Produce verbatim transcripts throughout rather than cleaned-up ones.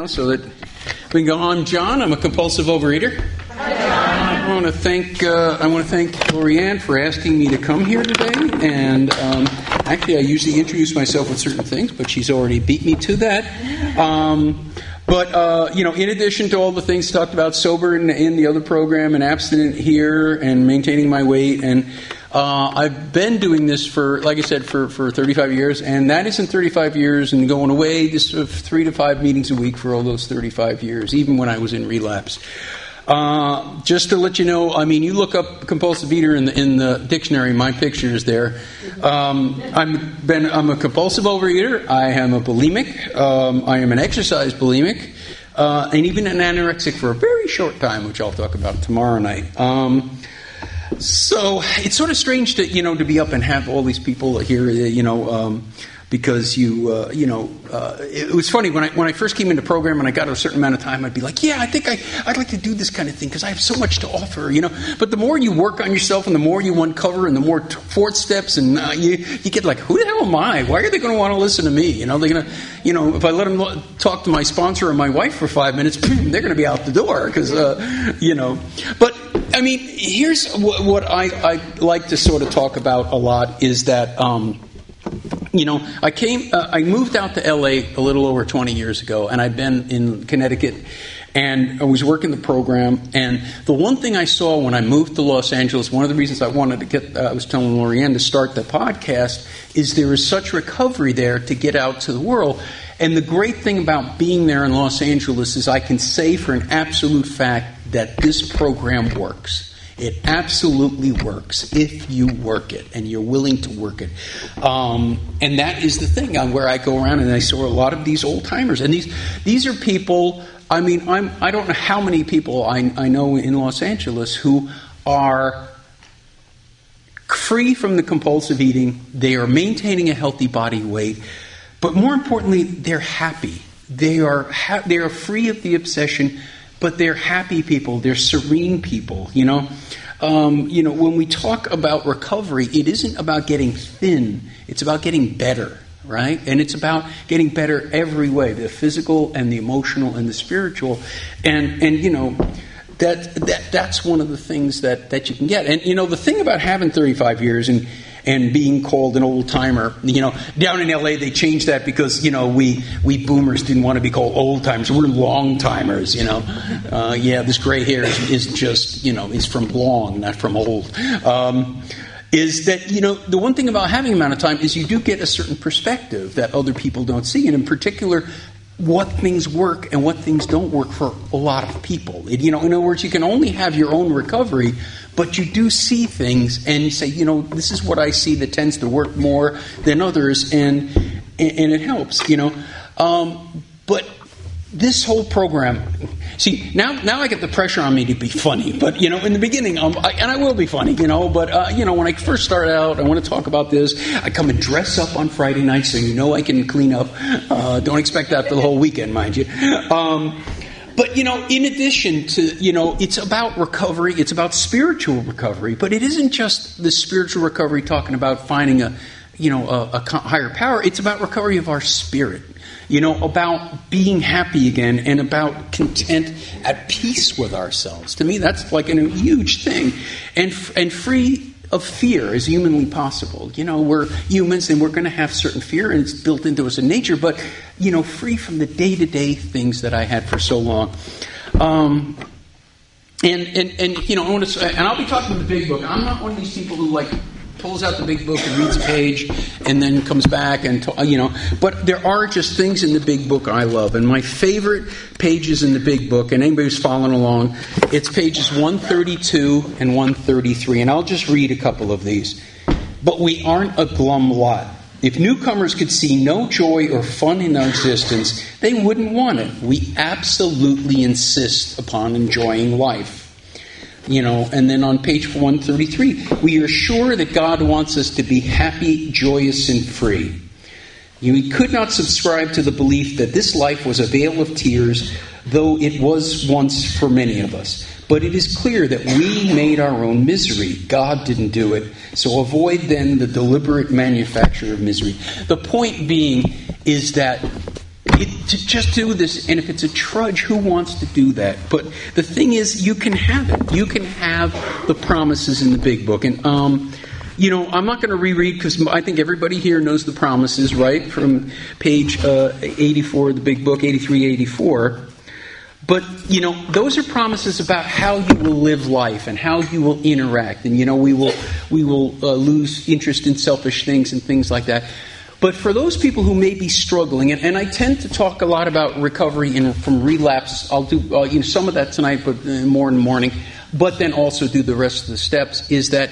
now so that we can go on. John, I'm a compulsive overeater. I want to thank uh, I want to thank Lorianne for asking me to come here today. And um, actually, I usually introduce myself with certain things, but she's already beat me to that. Um, but uh, you know, in addition to all the things talked about, sober in, in the other program, and abstinent here, and maintaining my weight, and uh, I've been doing this for, like I said, for, for thirty-five years, and that isn't thirty-five years and going away. Just uh, three to five meetings a week for all those thirty-five years, even when I was in relapse. Uh, just to let you know, I mean, you look up compulsive eater in the in the dictionary, my picture is there. Um, I'm been I'm a compulsive overeater. I am a bulimic. Um, I am an exercise bulimic, uh, and even an anorexic for a very short time, which I'll talk about tomorrow night. Um, so it's sort of strange to you know to be up and have all these people here, you know. Um, Because you, uh, you know, uh, it was funny when I when I first came into program and I got a certain amount of time, I'd be like, yeah, I think I I'd like to do this kind of thing because I have so much to offer, you know. But the more you work on yourself and the more you uncover and the more t- fourth steps and uh, you you get like, who the hell am I? Why are they going to want to listen to me? You know, they're going to, you know, if I let them lo- talk to my sponsor or my wife for five minutes, they're going to be out the door because, uh, you know. But I mean, here's what, what I I like to sort of talk about a lot is that. Um, You know, I came, uh, I moved out to L A a little over twenty years ago, and I'd been in Connecticut, and I was working the program. And the one thing I saw when I moved to Los Angeles, one of the reasons I wanted to get, uh, I was telling Lorianne to start the podcast, is there is such recovery there to get out to the world. And the great thing about being there in Los Angeles is I can say for an absolute fact that this program works. It absolutely works if you work it and you're willing to work it. Um, and that is the thing on where I go around and I saw a lot of these old timers. And these these are people, I mean, I'm, I don't know how many people I, I know in Los Angeles who are free from the compulsive eating. They are maintaining a healthy body weight. But more importantly, they're happy. They are ha- they are free of the obsession. But they're happy people. They're serene people. You know, um, you know. When we talk about recovery, it isn't about getting thin. It's about getting better, right? And it's about getting better every way: the physical and the emotional and the spiritual. And and you know, that that that's one of the things that, that you can get. And you know, the thing about having thirty-five years and. And being called an old timer, you know, down in L A they changed that because you know we we boomers didn't want to be called old timers. We're long timers, you know. Uh, yeah, this gray hair is, is just you know is from long, not from old. Um, is that you know the one thing about having amount of time is you do get a certain perspective that other people don't see, and in particular, what things work and what things don't work for a lot of people. It, you know, in other words, you can only have your own recovery. But you do see things, and you say, you know, this is what I see that tends to work more than others, and and it helps, you know. Um, but this whole program, see, now now I get the pressure on me to be funny. But, you know, in the beginning, um, I, and I will be funny, you know. But, uh, you know, when I first start out, I want to talk about this. I come and dress up on Friday night so you know I can clean up. Uh, don't expect that for the whole weekend, mind you. Um But, you know, in addition to, you know, it's about recovery, it's about spiritual recovery, but it isn't just the spiritual recovery talking about finding a, you know, a, a higher power. It's about recovery of our spirit, you know, about being happy again and about content, at peace with ourselves. To me, that's like a huge thing. And and free of fear as humanly possible. You know, we're humans and we're going to have certain fear and it's built into us in nature, but, you know, free from the day-to-day things that I had for so long. Um, and, and, and, you know, I want to say, and I'll be talking the big book. I'm not one of these people who, like, pulls out the big book and reads a page and then comes back and, you know, but there are just things in the big book I love. And my favorite pages in the big book, and anybody who's following along, it's pages one thirty-two and one thirty-three. And I'll just read a couple of these. But we aren't a glum lot. If newcomers could see no joy or fun in our existence, they wouldn't want it. We absolutely insist upon enjoying life. You know, and then on page one thirty-three, we are sure that God wants us to be happy, joyous, and free. We could not subscribe to the belief that this life was a vale of tears, though it was once for many of us. But it is clear that we made our own misery. God didn't do it. So avoid then the deliberate manufacture of misery. The point being is that it, to just do this, and if it's a trudge, who wants to do that? But the thing is, you can have it. You can have the promises in the big book. And, um, you know, I'm not going to reread, because I think everybody here knows the promises, right? From page uh, eighty-four of the big book, eighty-three, eighty-four. But, you know, those are promises about how you will live life and how you will interact. And, you know, we will we will uh, lose interest in selfish things and things like that. But for those people who may be struggling, and, and I tend to talk a lot about recovery in, from relapse. I'll do uh, you know, some of that tonight, but more in the morning. But then also do the rest of the steps, is that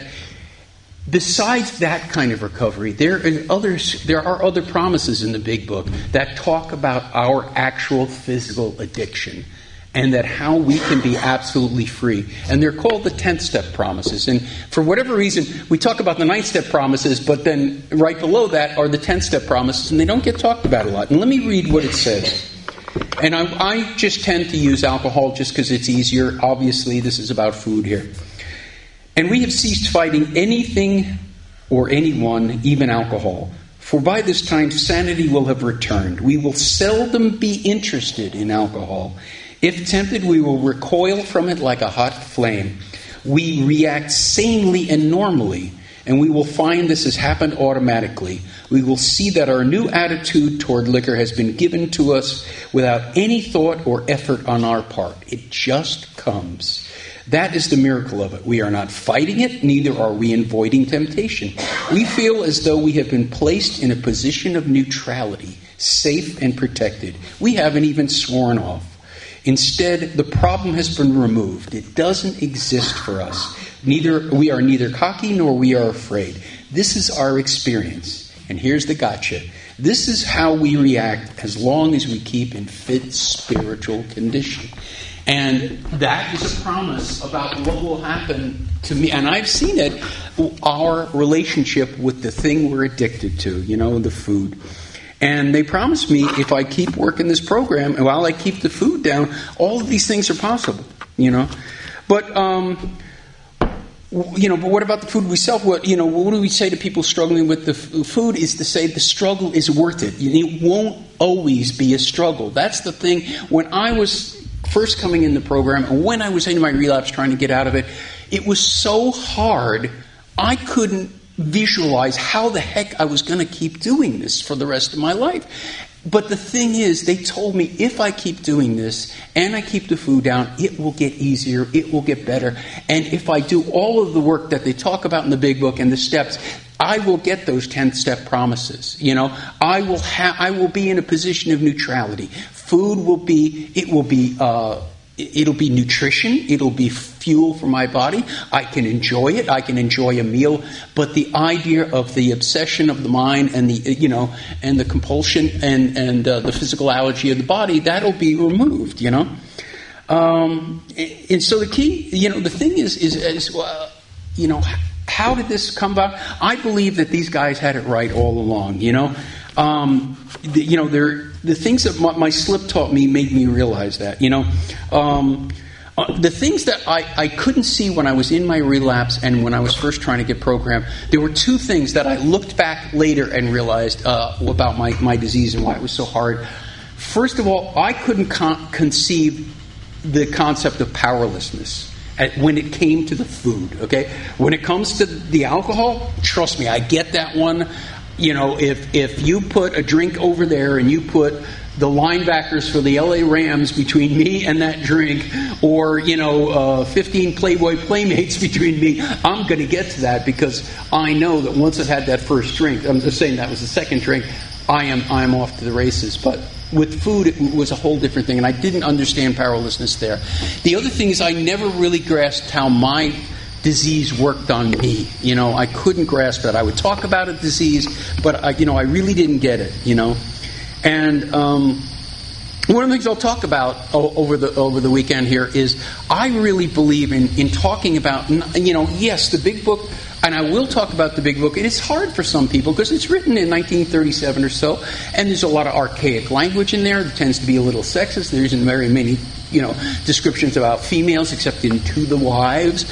besides that kind of recovery, there are others. There are other promises in the big book that talk about our actual physical addiction, and that how we can be absolutely free. And they're called the tenth step promises. And for whatever reason, we talk about the ninth step promises, but then right below that are the tenth step promises, and they don't get talked about a lot. And let me read what it says. And I, I just tend to use alcohol just because it's easier. Obviously, this is about food here. And we have ceased fighting anything or anyone, even alcohol. For by this time, sanity will have returned. We will seldom be interested in alcohol. If tempted, we will recoil from it like a hot flame. We react sanely and normally, and we will find this has happened automatically. We will see that our new attitude toward liquor has been given to us without any thought or effort on our part. It just comes. That is the miracle of it. We are not fighting it, neither are we avoiding temptation. We feel as though we have been placed in a position of neutrality, safe and protected. We haven't even sworn off. Instead, the problem has been removed. It doesn't exist for us. Neither we are neither cocky nor we are afraid. This is our experience. And here's the gotcha. This is how we react as long as we keep in fit spiritual condition. And that is a promise about what will happen to me. And I've seen it, our relationship with the thing we're addicted to, you know, the food. And they promised me if I keep working this program, and while I keep the food down, all of these things are possible, you know. But, um, you know, but what about the food we sell? What, you know, what do we say to people struggling with the f- food is to say the struggle is worth it. It won't always be a struggle. That's the thing. When I was first coming in the program, and when I was in my relapse trying to get out of it, it was so hard, I couldn't visualize how the heck I was going to keep doing this for the rest of my life. But the thing is, they told me if I keep doing this and I keep the food down, it will get easier, it will get better. And if I do all of the work that they talk about in the big book and the steps, I will get those tenth step promises. You know, I will have, I will be in a position of neutrality. Food will be, it will be, uh, it'll be nutrition. It'll be fuel for my body. I can enjoy it. I can enjoy a meal. But the idea of the obsession of the mind and the, you know, and the compulsion and, and uh, the physicality of the body, that'll be removed, you know. Um, and so the key, you know, the thing is, is, is uh, you know, how did this come about? I believe that these guys had it right all along, you know. Um, the, you know, they're, the things that my, my slip taught me made me realize that, you know. Um, uh, the things that I, I couldn't see when I was in my relapse and when I was first trying to get programmed, there were two things that I looked back later and realized uh, about my, my disease and why it was so hard. First of all, I couldn't con- conceive the concept of powerlessness at, when it came to the food, okay? When it comes to the alcohol, trust me, I get that one. You know, if if you put a drink over there and you put the linebackers for the L A Rams between me and that drink, or, you know, uh, fifteen Playboy Playmates between me, I'm going to get to that because I know that once I've had that first drink, I'm just saying that was the second drink, I am I am off to the races. But with food, it was a whole different thing, and I didn't understand powerlessness there. The other thing is I never really grasped how my disease worked on me. You know, I couldn't grasp that. I would talk about a disease, but I, you know, I really didn't get it. You know, and um, one of the things I'll talk about o- over the over the weekend here is I really believe in in talking about, you know, yes, the big book, and I will talk about the big book. It is hard for some people because it's written in nineteen thirty-seven or so, and there's a lot of archaic language in there. It tends to be a little sexist. There isn't very many, you know, descriptions about females except in To the Wives.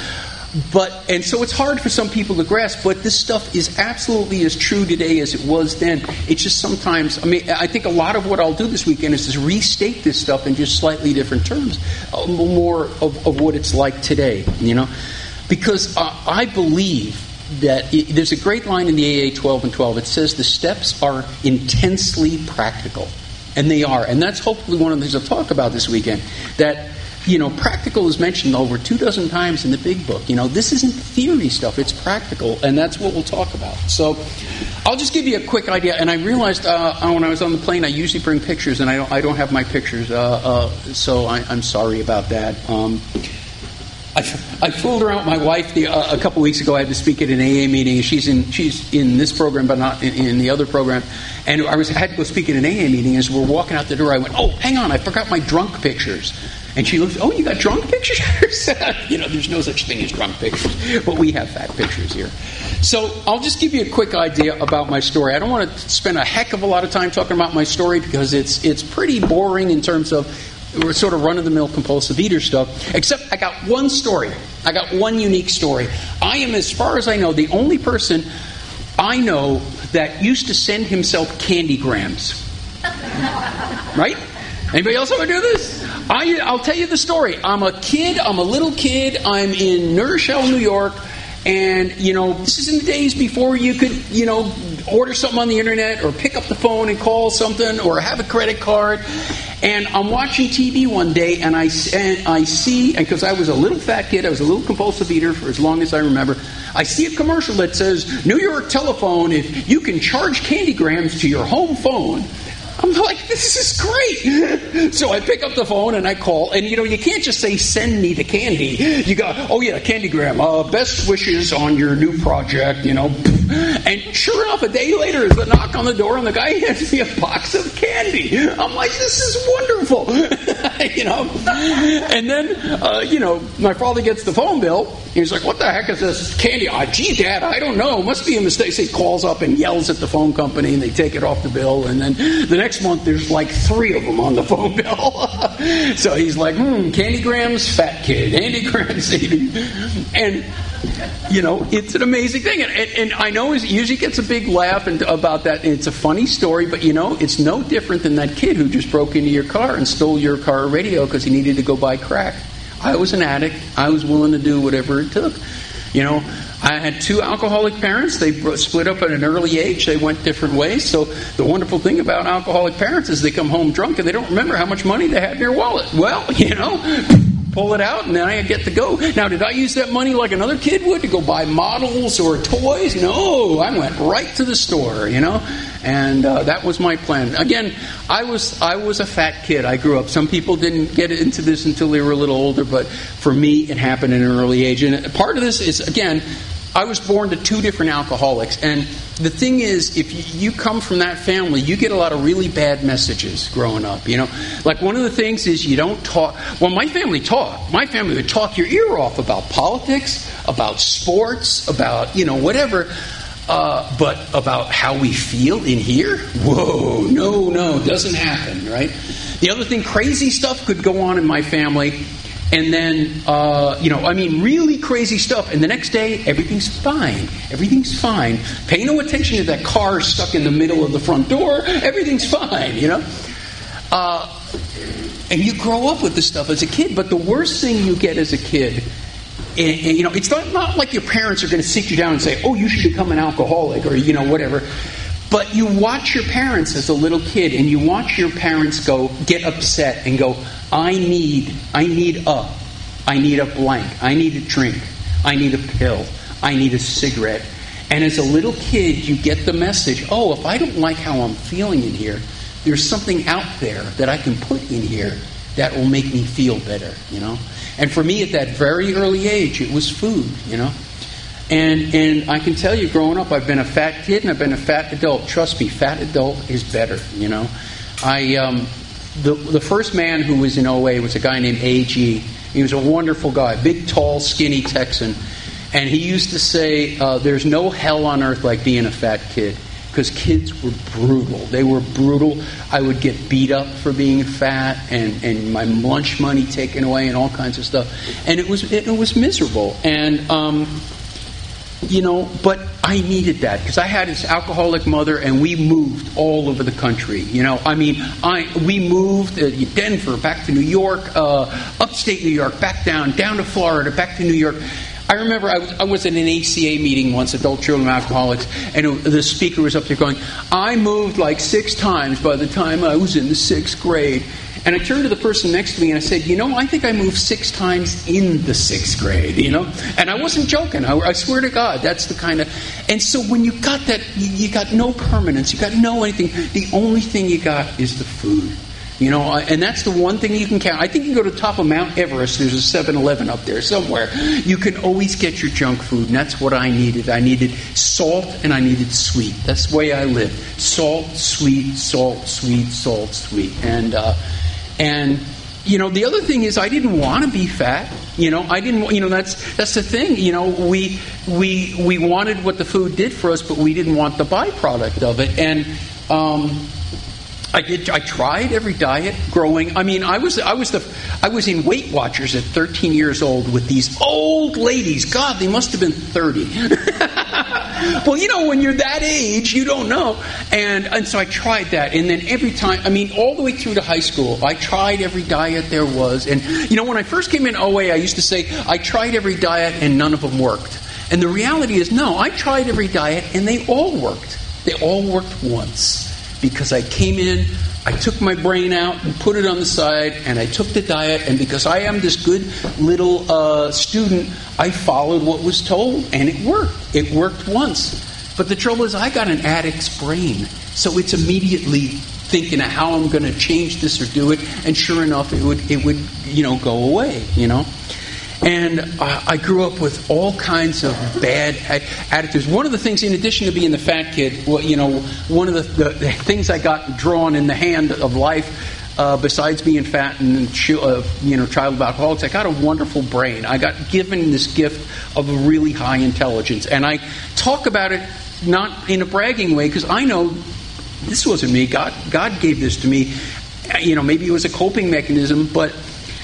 But and so it's hard for some people to grasp, but this stuff is absolutely as true today as it was then. It's just sometimes, I mean, I think a lot of what I'll do this weekend is just restate this stuff in just slightly different terms, uh, more of, of what it's like today, you know? Because uh, I believe that it, there's a great line in the A A twelve and twelve. It says the steps are intensely practical. And they are. And that's hopefully one of the things I'll talk about this weekend. That, you know, practical is mentioned over two dozen times in the big book. You know, this isn't theory stuff. It's practical. And that's what we'll talk about. So I'll just give you a quick idea. And I realized uh, when I was on the plane, I usually bring pictures. And I don't, I don't have my pictures. Uh, uh, so I, I'm sorry about that. Um I, I fooled around with my wife the, uh, a couple weeks ago. I had to speak at an A A meeting. She's in she's in this program, but not in, in the other program. And I was had to go speak at an A A meeting. As we're walking out the door, I went, "Oh, hang on! I forgot my drunk pictures." And she looks, "Oh, you got drunk pictures?" You know, there's no such thing as drunk pictures, but we have fat pictures here. So I'll just give you a quick idea about my story. I don't want to spend a heck of a lot of time talking about my story because it's it's pretty boring in terms of we're sort of run-of-the-mill compulsive eater stuff, except I got one story. I got one unique story. I am, as far as I know, the only person I know that used to send himself candygrams. Right? Anybody else want to do this? I, I'll tell you the story. I'm a kid. I'm a little kid. I'm in New Rochelle, New York. And, you know, this is in the days before you could, you know, order something on the internet or pick up the phone and call something or have a credit card. And I'm watching T V one day and I, and I see, and because I was a little fat kid, I was a little compulsive eater for as long as I remember, I see a commercial that says, New York Telephone, if you can charge candygrams to your home phone. I'm like, this is great. So I pick up the phone and I call. And, you know, you can't just say, send me the candy. You go, oh, yeah, candygram. Uh, best wishes on your new project, you know. And sure enough, a day later is the knock on the door and the guy hands me a box of candy. I'm like, this is wonderful. You know. And then, uh, you know, my father gets the phone bill. He's like, what the heck is this candy? Oh, gee, Dad, I don't know. Must be a mistake. So he calls up and yells at the phone company and they take it off the bill. And then the next month, there's like three of them on the phone bill. So he's like, hmm, candygrams, fat kid. Candygrams eating. And, you know, it's an amazing thing. And, and, and I know it usually gets a big laugh and, about that. And it's a funny story. But, you know, it's no different than that kid who just broke into your car and stole your car radio because he needed to go buy crack. I was an addict. I was willing to do whatever it took. You know, I had two alcoholic parents. They split up at an early age. They went different ways. So the wonderful thing about alcoholic parents is they come home drunk and they don't remember how much money they had in their wallet. Well, you know, pull it out and then I get to go. Now, did I use that money like another kid would to go buy models or toys? No, I went right to the store, you know. And uh, that was my plan. Again, I was I was a fat kid. I grew up. Some people didn't get into this until they were a little older, but for me, it happened at an early age. And part of this is, again, I was born to two different alcoholics. And the thing is, if you come from that family, you get a lot of really bad messages growing up. You know, like one of the things is you don't talk. Well, my family talked. My family would talk your ear off about politics, about sports, about, you know, whatever. Uh, but about how we feel in here? Whoa, no, no, doesn't happen, right? The other thing, crazy stuff could go on in my family, and then, uh, you know, I mean, really crazy stuff, and the next day, everything's fine. Everything's fine. Pay no attention to that car stuck in the middle of the front door. Everything's fine, you know? Uh, and you grow up with this stuff as a kid, but the worst thing you get as a kid, And, and, you know, it's not, not like your parents are going to sit you down and say, oh, you should become an alcoholic or, you know, whatever. But you watch your parents as a little kid and you watch your parents go, get upset and go, I need, I need a, I need a blank. I need a drink. I need a pill. I need a cigarette. And as a little kid, you get the message, oh, if I don't like how I'm feeling in here, there's something out there that I can put in here that will make me feel better, you know. And for me, at that very early age, it was food, you know. And and I can tell you, growing up, I've been a fat kid and I've been a fat adult. Trust me, fat adult is better, you know. I um, the the first man who was in O A was a guy named A G. He was a wonderful guy, big, tall, skinny Texan. And he used to say, uh, there's no hell on earth like being a fat kid. because kids were brutal. They were brutal. I would get beat up for being fat, and, and my lunch money taken away, and all kinds of stuff. And it was it, it was miserable. And um, you know, but I needed that because I had this alcoholic mother, and we moved all over the country. You know, I mean, I we moved uh, Denver, back to New York, uh, upstate New York, back down, down to Florida, back to New York. I remember I was, I was at an A C A meeting once, Adult Children of Alcoholics, and it, the speaker was up there going, I moved like six times by the time I was in the sixth grade. And I turned to the person next to me and I said, you know, I think I moved six times in the sixth grade, you know? And I wasn't joking. I, I swear to God, that's the kind of... And so when you got that, you, you got no permanence, you got no anything. The only thing you got is the food. You know, and that's the one thing you can count. I think you can go to the top of Mount Everest, there's a seven eleven up there somewhere. You can always get your junk food, and that's what I needed. I needed salt and I needed sweet. That's the way I lived. Salt, sweet, salt, sweet, salt, sweet. And, uh, and you know, the other thing is I didn't want to be fat. You know, I didn't, you know, that's that's the thing. You know, we we we wanted what the food did for us, but we didn't want the byproduct of it. And, um... I did. I tried every diet growing. I mean, I was I was the I was in Weight Watchers at thirteen years old with these old ladies. God, they must have been thirty. Well, you know, when you're that age, you don't know. And and so I tried that, and then every time, I mean, all the way through to high school, I tried every diet there was. And you know, when I first came in O A, I used to say I tried every diet and none of them worked. And the reality is, no, I tried every diet and they all worked. They all worked once. Because I came in, I took my brain out and put it on the side, and I took the diet, and because I am this good little uh, student, I followed what was told, and it worked. It worked once. But the trouble is, I got an addict's brain, so it's immediately thinking of how I'm going to change this or do it, and sure enough, it would, it would, you know, go away, you know. And uh, I grew up with all kinds of bad attitudes. One of the things, in addition to being the fat kid, well, you know, one of the, the, the things I got drawn in the hand of life, uh, besides being fat and uh, you know, child of alcoholics, I got a wonderful brain. I got given this gift of a really high intelligence, and I talk about it not in a bragging way because I know this wasn't me. God, God gave this to me. You know, maybe it was a coping mechanism, but.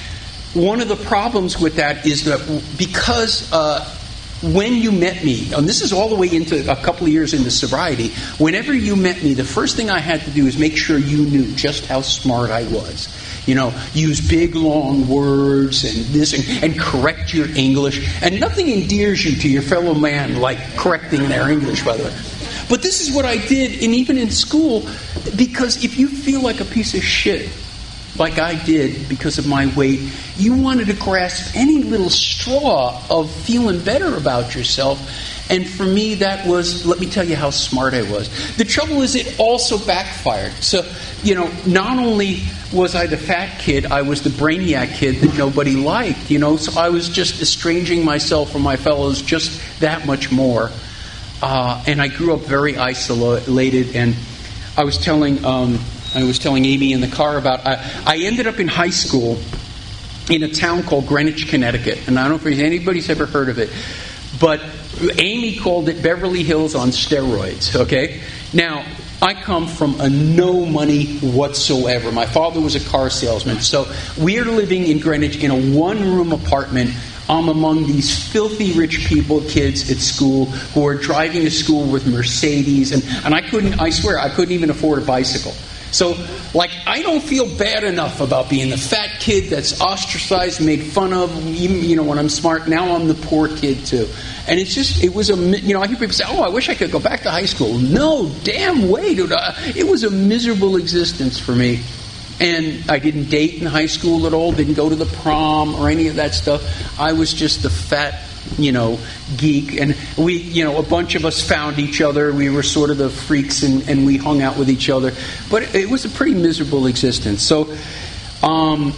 One of the problems with that is that because uh, when you met me, and this is all the way into a couple of years into sobriety, whenever you met me, the first thing I had to do is make sure you knew just how smart I was. You know, use big, long words and this, and, and correct your English. And nothing endears you to your fellow man like correcting their English, by the way. But this is what I did, and even in school, because if you feel like a piece of shit, like I did because of my weight, you wanted to grasp any little straw of feeling better about yourself. And for me, that was, let me tell you how smart I was. The trouble is it also backfired. So, you know, not only was I the fat kid, I was the brainiac kid that nobody liked, you know. So I was just estranging myself from my fellows just that much more. Uh, and I grew up very isolated. And I was telling... Um, I was telling Amy in the car about, I, I ended up in high school in a town called Greenwich, Connecticut. And I don't know if anybody's ever heard of it. But Amy called it Beverly Hills on steroids, okay? Now, I come from a no money whatsoever. My father was a car salesman. So we're living in Greenwich in a one-room apartment. I'm among these filthy rich people, kids at school, who are driving to school with Mercedes. And, and I couldn't, I swear, I couldn't even afford a bicycle. So, like, I don't feel bad enough about being the fat kid that's ostracized, made fun of, even, you know, when I'm smart. Now I'm the poor kid, too. And it's just, it was a, you know, I hear people say, oh, I wish I could go back to high school. No, damn way, dude. It was a miserable existence for me. And I didn't date in high school at all, didn't go to the prom or any of that stuff. I was just the fat, you know, geek. And we, you know, a bunch of us found each other. We were sort of the freaks, and, and we hung out with each other. But it was a pretty miserable existence. So um,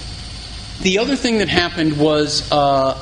the other thing that happened was, uh,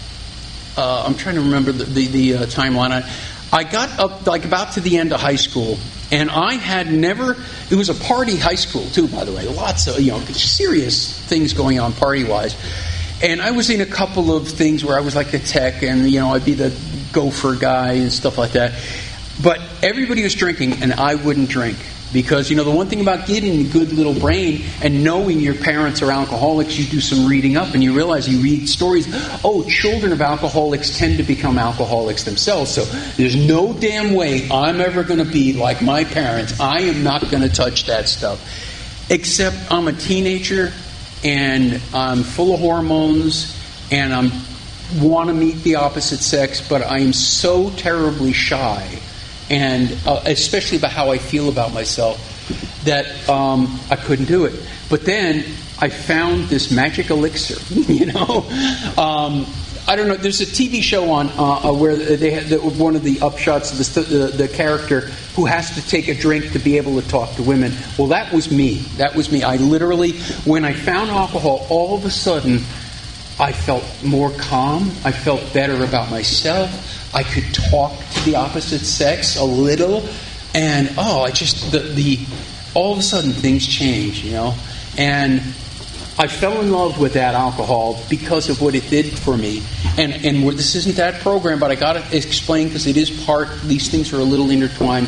uh, I'm trying to remember the, the, the uh, timeline. I, I got up, like, about to the end of high school. And I had never, it was a party high school too, by the way. Lots of, you know, serious things going on party-wise. And I was in a couple of things where I was like the tech, and, you know, I'd be the gopher guy and stuff like that. But everybody was drinking, and I wouldn't drink. Because, you know, the one thing about getting a good little brain and knowing your parents are alcoholics, you do some reading up and you realize you read stories. Oh, children of alcoholics tend to become alcoholics themselves. So there's no damn way I'm ever going to be like my parents. I am not going to touch that stuff. Except I'm a teenager and I'm full of hormones and I want to meet the opposite sex, but I am so terribly shy. And uh, especially about how I feel about myself, that um, I couldn't do it. But then I found this magic elixir, you know. Um, I don't know. There's a T V show on uh, where they had the, one of the upshots of the, the, the character who has to take a drink to be able to talk to women. Well, that was me. That was me. I literally, when I found alcohol, all of a sudden, I felt more calm. I felt better about myself. I could talk to the opposite sex a little, and oh, I just the, the all of a sudden things change, you know. And I fell in love with that alcohol because of what it did for me. And and this isn't that program, but I got to explain because it is part. These things are a little intertwined.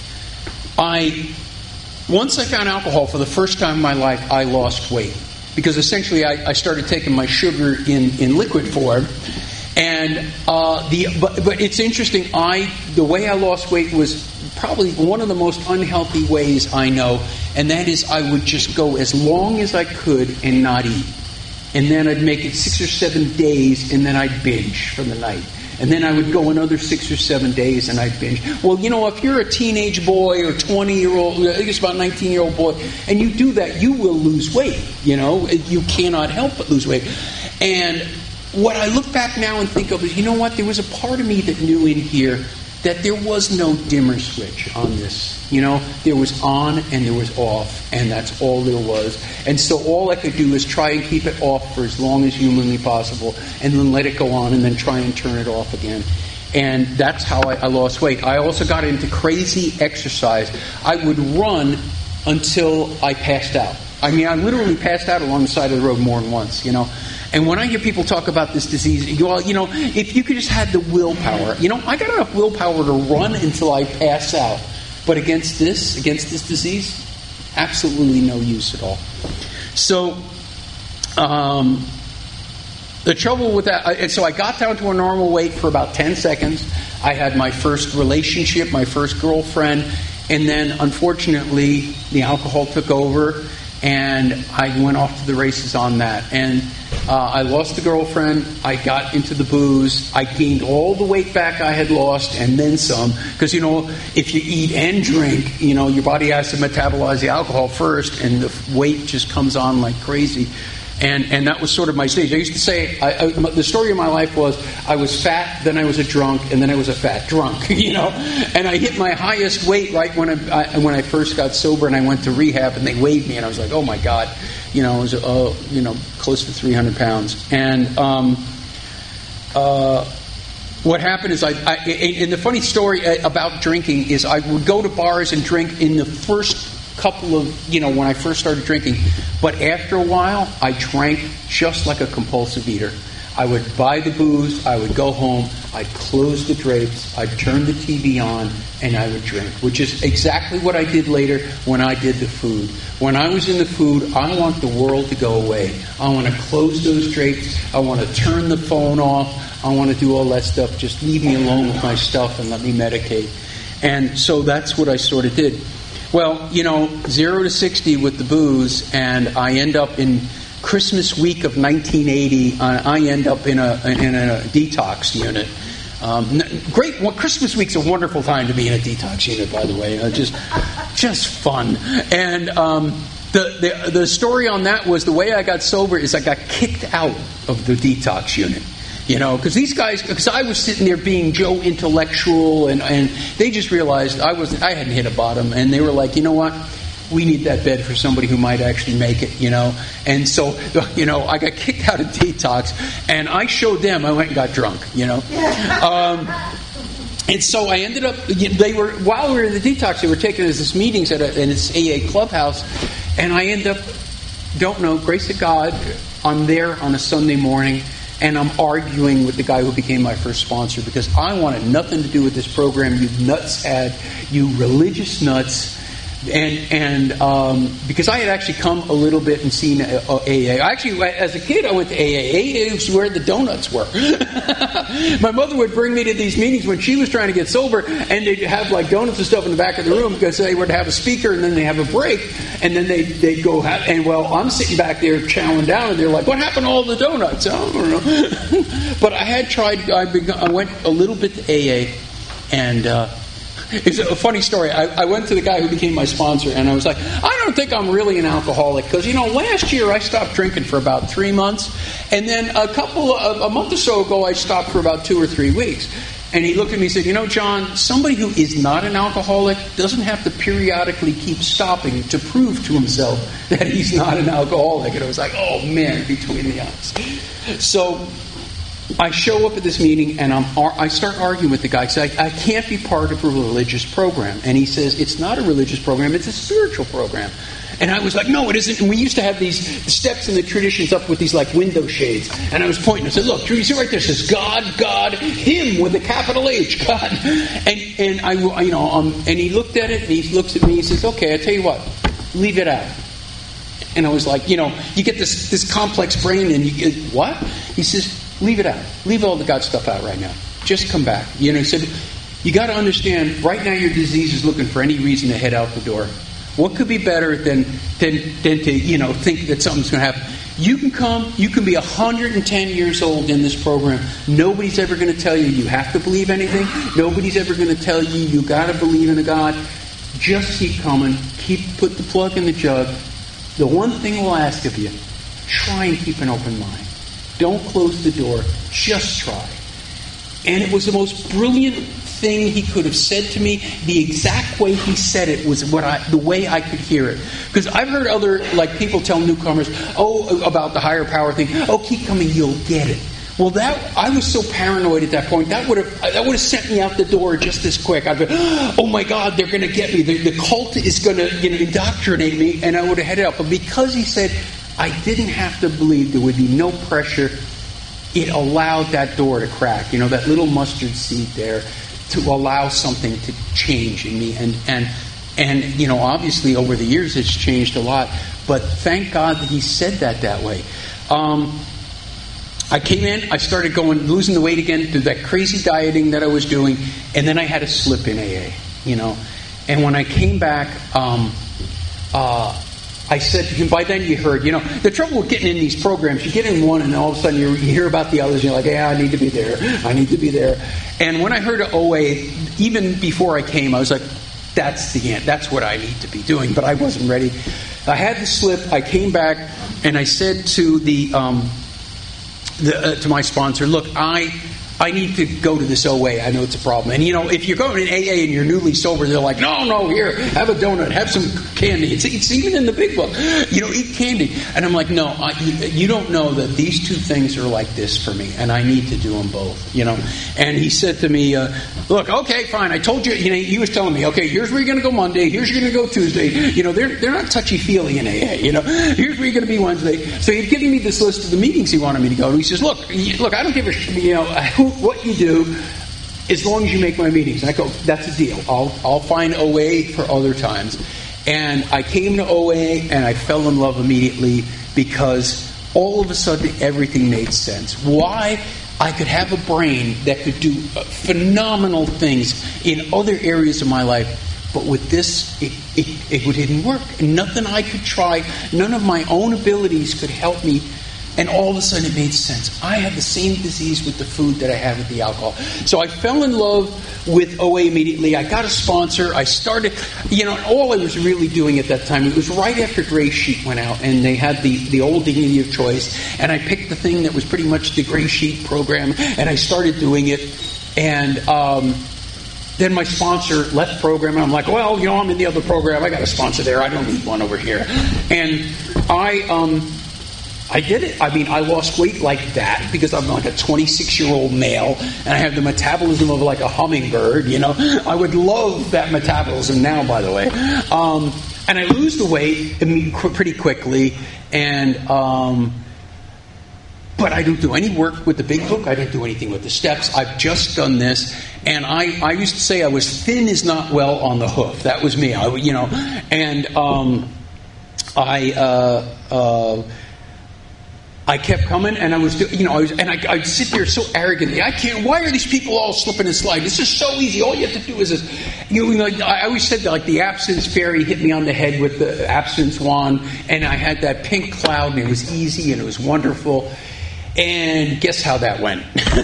I once I found alcohol for the first time in my life, I lost weight because essentially I, I started taking my sugar in, in liquid form. And uh, the but, but it's interesting. I the way I lost weight was probably one of the most unhealthy ways I know, and that is I would just go as long as I could and not eat, and then I'd make it six or seven days, and then I'd binge for the night, and then I would go another six or seven days, and I'd binge. Well, you know, if you're a teenage boy or twenty-year-old, I think it's about nineteen-year-old boy, and you do that, you will lose weight. You know, you cannot help but lose weight, and what I look back now and think of is, you know what, there was a part of me that knew in here that there was no dimmer switch on this. You know, there was on and there was off, and that's all there was. And so all I could do is try and keep it off for as long as humanly possible, and then let it go on, and then try and turn it off again. And that's how I, I lost weight. I also got into crazy exercise. I would run until I passed out. I mean, I literally passed out along the side of the road more than once, you know. And when I hear people talk about this disease, you all, you know, if you could just have the willpower, you know, I got enough willpower to run until I pass out. But against this, against this disease, absolutely no use at all. So, um, the trouble with that, and so I got down to a normal weight for about ten seconds. I had my first relationship, my first girlfriend, and then unfortunately the alcohol took over. And I went off to the races on that. And uh, I lost the girlfriend. I got into the booze. I gained all the weight back I had lost and then some. Because, you know, if you eat and drink, you know, your body has to metabolize the alcohol first. And the weight just comes on like crazy. And and that was sort of my stage. I used to say, I, I, the story of my life was, I was fat, then I was a drunk, and then I was a fat drunk, you know. And I hit my highest weight right when I, I when I first got sober, and I went to rehab, and they weighed me, and I was like, oh my God, you know, I was, uh, you know, close to three hundred pounds. And um, uh, what happened is, I, I and the funny story about drinking is, I would go to bars and drink in the first couple of, you know, when I first started drinking. But after a while, I drank just like a compulsive eater. I would buy the booze, I would go home, I'd close the drapes, I'd turn the T V on, and I would drink, which is exactly what I did later when I did the food. When I was in the food, I want the world to go away. I want to close those drapes, I want to turn the phone off, I want to do all that stuff. Just leave me alone with my stuff and let me medicate. And so that's what I sort of did. Well, you know, zero to sixty with the booze, and I end up in Christmas week of nineteen eighty. Uh, I end up in a in a detox unit. Um, great. Well, Christmas week's a wonderful time to be in a detox unit, by the way. Uh, just, just fun. And um, the, the the story on that was, the way I got sober is I got kicked out of the detox unit. You know, because these guys, because I was sitting there being Joe intellectual, and, and they just realized I was I hadn't hit a bottom, and they were like, you know what, we need that bed for somebody who might actually make it, you know. And so, you know, I got kicked out of detox, and I showed them. I went and got drunk, you know. Um, and so I ended up. They were while we were in the detox, they were taking us this meetings at a, in this A A clubhouse, and I end up, don't know, grace of God, I'm there on a Sunday morning. and I'm arguing with the guy who became my first sponsor because I wanted nothing to do with this program, you nuts ad, you religious nuts. And and um, because I had actually come a little bit and seen A A. Actually, as a kid, I went to A A. A A was where the donuts were. My mother would bring me to these meetings when she was trying to get sober, and they'd have like donuts and stuff in the back of the room because they would have a speaker, and then they have a break, and then they they'd go have, and well, I'm sitting back there chowing down, and they're like, "What happened to all the donuts?" I don't know. But I had tried. I, begun, I went a little bit to A A, and. Uh, It's a funny story. I, I went to the guy who became my sponsor, and I was like, I don't think I'm really an alcoholic because, you know, last year I stopped drinking for about three months, and then a couple of, a month or so ago I stopped for about two or three weeks. And he looked at me and said, you know, John, somebody who is not an alcoholic doesn't have to periodically keep stopping to prove to himself that he's not an alcoholic. And I was like, oh, man, between the eyes. So I show up at this meeting, and I'm, I start arguing with the guy. I, I can't be part of a religious program. And he says, it's not a religious program, it's a spiritual program. And I was like, no, it isn't. And we used to have these steps in the traditions up with these like window shades. And I was pointing. I said, look, you see right there, it says God, God, Him with a capital H, God. And and I, you know, um, and he looked at it, and he looks at me, he says, okay, I tell you what, leave it out. And I was like, you know, you get this this complex brain, and you get, what? He says, leave it out. Leave all the God stuff out right now. Just come back. You know, he said, you got to understand, right now your disease is looking for any reason to head out the door. What could be better than than than to, you know, think that something's going to happen? You can come, you can be one hundred ten years old in this program. Nobody's ever going to tell you you have to believe anything. Nobody's ever going to tell you you got to believe in a God. Just keep coming. Keep put the plug in the jug. The one thing we'll ask of you, try and keep an open mind. Don't close the door. Just try. And it was the most brilliant thing he could have said to me. The exact way he said it was what I, the way I could hear it. Because I've heard other like people tell newcomers, oh, about the higher power thing. Oh, keep coming, you'll get it. Well, that I was so paranoid at that point. That would have that would have sent me out the door just as quick. I'd be, oh my God, they're going to get me. The, the cult is going to, you know, indoctrinate me, and I would have headed out. But because he said I didn't have to believe, there would be no pressure, it allowed that door to crack. You know, that little mustard seed there to allow something to change in me. And, and, and you know, obviously over the years it's changed a lot. But thank God that he said that that way. Um, I came in, I started going, losing the weight again through that crazy dieting that I was doing. And then I had a slip in A A, you know. And when I came back, um, uh, I said to him, by then you heard, you know, the trouble with getting in these programs, you get in one and all of a sudden you hear about the others and you're like, yeah, I need to be there. I need to be there. And when I heard of O A, even before I came, I was like, that's the end. That's what I need to be doing. But I wasn't ready. I had the slip. I came back and I said to the, um, the uh, to my sponsor, look, I... I need to go to this O A. I know it's a problem. And, you know, if you're going to A A and you're newly sober, they're like, no, no, here, have a donut, have some candy. It's, it's even in the big book. You know, eat candy. And I'm like, no, I, you, you don't know that these two things are like this for me, and I need to do them both, you know. And he said to me, uh, look, okay, fine. I told you, you know, he was telling me, okay, here's where you're going to go Monday, here's where you're going to go Tuesday. You know, they're, they're not touchy-feely in A A, you know. Here's where you're going to be Wednesday. So he'd given me this list of the meetings he wanted me to go to. He says, look, look, I don't give a sh- you know, who, what you do, as long as you make my meetings. And I go, that's a deal. I'll I'll find O A for other times. And I came to O A and I fell in love immediately because all of a sudden everything made sense. Why? I could have a brain that could do phenomenal things in other areas of my life, but with this, it, it, it didn't work. And nothing I could try, none of my own abilities could help me. And all of a sudden it made sense. I had the same disease with the food that I had with the alcohol. So I fell in love with O A immediately. I got a sponsor. I started, you know, all I was really doing at that time, it was right after Gray Sheet went out and they had the, the old Dignity of Choice. And I picked the thing that was pretty much the Gray Sheet program and I started doing it. And um, then my sponsor left the program and I'm like, well, you know, I'm in the other program. I got a sponsor there. I don't need one over here. And I... Um, I did it. I mean, I lost weight like that because I'm like a twenty-six-year-old male and I have the metabolism of like a hummingbird, you know. I would love that metabolism now, by the way. Um, and I lose the weight pretty quickly. And um, but I don't do any work with the big book. I don't do anything with the steps. I've just done this. And I, I used to say I was thin is not well on the hoof. That was me, I, you know. And um, I... Uh, uh, I kept coming, and I was, you know, I was, and I, I'd sit there so arrogantly. I can't. Why are these people all slipping and sliding? This is so easy. All you have to do is this. You know, like I always said, that, like the abstinence fairy hit me on the head with the abstinence wand, and I had that pink cloud, and it was easy, and it was wonderful. And guess how that went?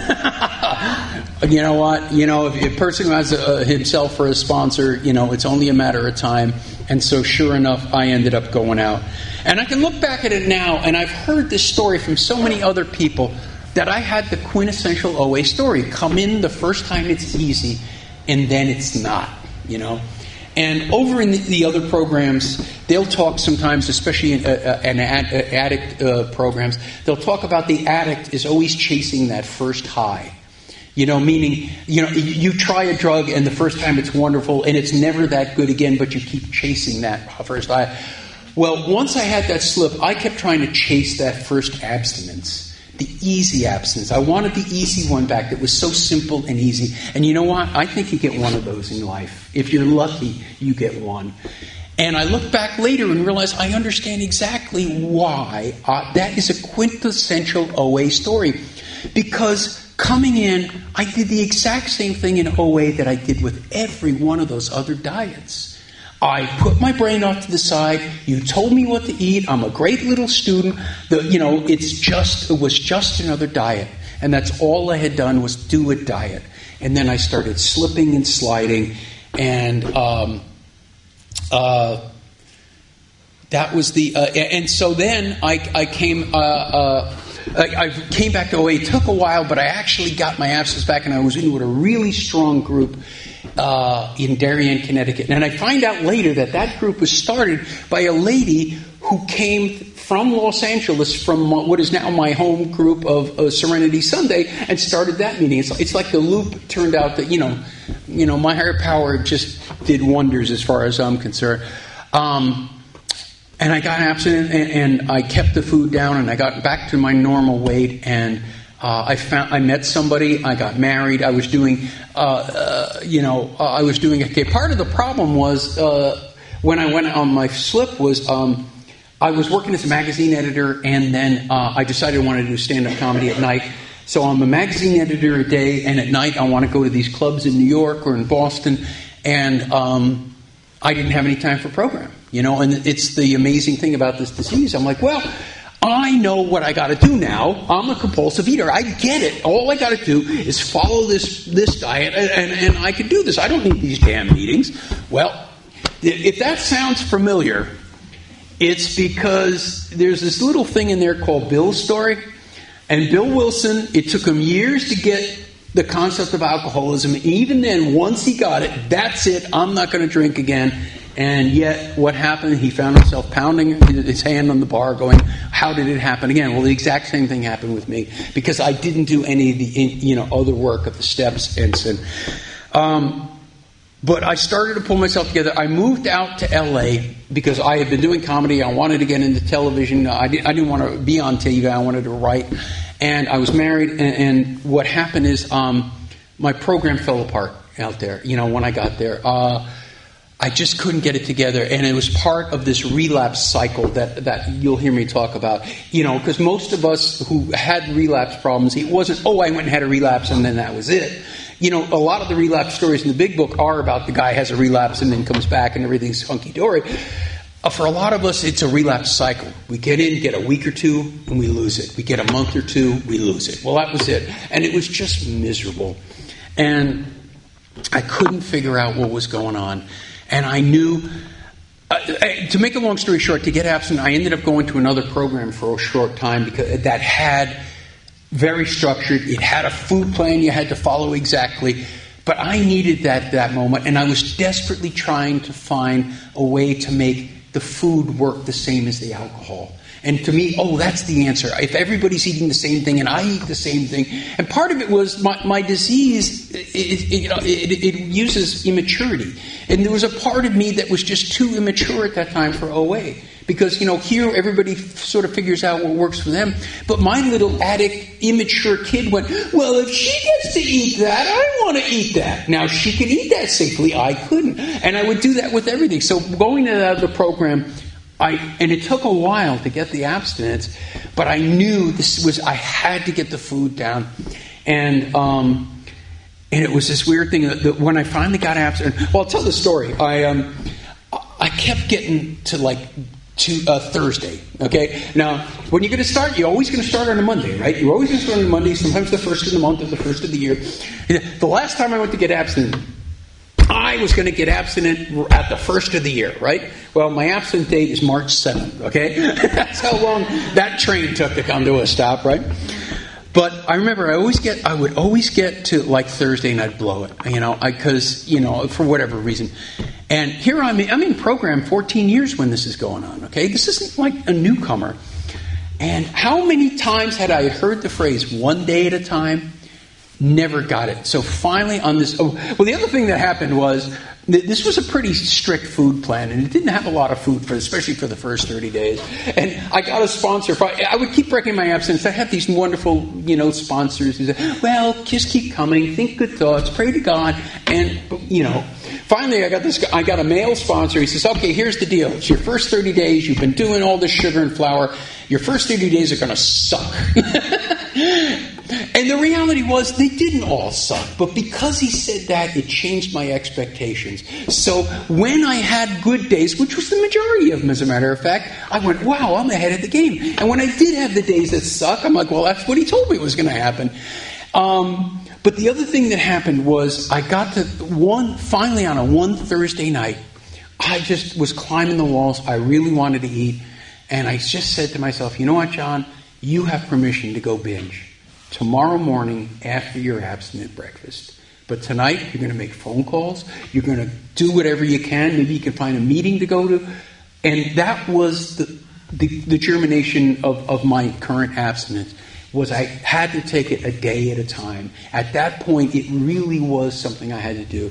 You know what? You know, if a person has a, himself for a sponsor, you know, it's only a matter of time. And so, sure enough, I ended up going out. And I can look back at it now, and I've heard this story from so many other people that I had the quintessential O A story. Come in the first time it's easy, and then it's not, you know. And over in the, the other programs, they'll talk sometimes, especially in uh, uh, an ad, uh, addict uh, programs, they'll talk about the addict is always chasing that first high. You know, meaning, you know, you try a drug and the first time it's wonderful and it's never that good again, but you keep chasing that first high. Well, once I had that slip, I kept trying to chase that first abstinence, the easy abstinence. I wanted the easy one back that was so simple and easy. And you know what? I think you get one of those in life. If you're lucky, you get one. And I look back later and realize I understand exactly why uh, that is a quintessential O A story. Because coming in, I did the exact same thing in O A that I did with every one of those other diets. I put my brain off to the side. You told me what to eat. I'm a great little student. The, you know, it's just it was just another diet, and that's all I had done was do a diet. And then I started slipping and sliding, and um, uh, that was the. Uh, and so then I, I came. Uh, uh, I came back to O A. It took a while, but I actually got my abstinence back, and I was in with a really strong group uh, in Darien, Connecticut. And I find out later that that group was started by a lady who came from Los Angeles, from what is now my home group of uh, Serenity Sunday, and started that meeting. It's, it's like the loop turned out that, you know, you know, my higher power just did wonders as far as I'm concerned. Um, And I got abstinent, and, and I kept the food down, and I got back to my normal weight. And uh, I found I met somebody. I got married. I was doing, uh, uh, you know, uh, I was doing. Okay, part of the problem was uh, when I went on my slip was um, I was working as a magazine editor, and then uh, I decided I wanted to do stand-up comedy at night. So I'm a magazine editor a day, and at night I want to go to these clubs in New York or in Boston, and um, I didn't have any time for program. You know, and it's the amazing thing about this disease. I'm like, well, I know what I got to do now. I'm a compulsive eater. I get it. All I got to do is follow this this diet, and, and, and I can do this. I don't need these damn meetings. Well, if that sounds familiar, it's because there's this little thing in there called Bill's story. And Bill Wilson, it took him years to get the concept of alcoholism. And even then, once he got it, that's it. I'm not going to drink again. And yet, what happened? He found himself pounding his hand on the bar going, how did it happen again? Well, the exact same thing happened with me because I didn't do any of the, you know, other work of the steps. And so, um, but I started to pull myself together. I moved out to L A because I had been doing comedy. I wanted to get into television. I didn't, I didn't want to be on T V. I wanted to write. And I was married. And, and what happened is um, my program fell apart out there, you know, when I got there. Uh, I just couldn't get it together, and it was part of this relapse cycle that, that you'll hear me talk about. You know, because most of us who had relapse problems, it wasn't, oh, I went and had a relapse and then that was it. You know, a lot of the relapse stories in the big book are about the guy has a relapse and then comes back and everything's hunky-dory. Uh, for a lot of us, it's a relapse cycle. We get in, get a week or two, and we lose it. We get a month or two, we lose it. Well, that was it. And it was just miserable. And I couldn't figure out what was going on. And I knew, uh, to make a long story short, to get abstinent, I ended up going to another program for a short time because that had very structured. It had a food plan you had to follow exactly. But I needed that that moment, and I was desperately trying to find a way to make the food work the same as the alcohol. And to me, oh, that's the answer. If everybody's eating the same thing and I eat the same thing. And part of it was my, my disease, it, it, you know, it, it uses immaturity. And there was a part of me that was just too immature at that time for O A. Because, you know, here everybody f- sort of figures out what works for them. But my little addict, immature kid went, well, if she gets to eat that, I want to eat that. Now, she can eat that safely. I couldn't. And I would do that with everything. So going out of the program, I and it took a while to get the abstinence, but I knew this was, I had to get the food down. And, um... And it was this weird thing that, that when I finally got abstinent. Well, I'll tell the story. I um, I kept getting to like to uh, Thursday. Okay. Now, when you're going to start, you're always going to start on a Monday, right? You're always going to start on a Monday. Sometimes the first of the month or the first of the year. The last time I went to get abstinent, I was going to get abstinent at the first of the year, right? Well, my abstinent date is March seventh. Okay, that's how long that train took to come to a stop, right? But I remember I always get, I would always get to like Thursday and I'd blow it, you know, because, you know, for whatever reason. And here I'm, I'm in program fourteen years when this is going on, okay? This isn't like a newcomer. And how many times had I heard the phrase one day at a time? Never got it. So finally on this, oh, well, the other thing that happened was, this was a pretty strict food plan, and it didn't have a lot of food, for, especially for the first thirty days. And I got a sponsor. For, I would keep breaking my abstinence. I have these wonderful, you know, sponsors who say, well, just keep coming, think good thoughts, pray to God. And, you know, finally I got this. I got a male sponsor. He says, okay, here's the deal. It's your first thirty days. You've been doing all this sugar and flour. Your first thirty days are going to suck. And the reality was they didn't all suck. But because he said that, it changed my expectations. So when I had good days, which was the majority of them, as a matter of fact, I went, wow, I'm ahead of the game. And when I did have the days that suck, I'm like, well, that's what he told me was going to happen. Um, but the other thing that happened was I got to one, finally on a one Thursday night, I just was climbing the walls. I really wanted to eat. And I just said to myself, you know what, John? You have permission to go binge tomorrow morning after your abstinent breakfast. But tonight, you're going to make phone calls. You're going to do whatever you can. Maybe you can find a meeting to go to. And that was the the, the germination of, of my current abstinence, was I had to take it a day at a time. At that point, it really was something I had to do.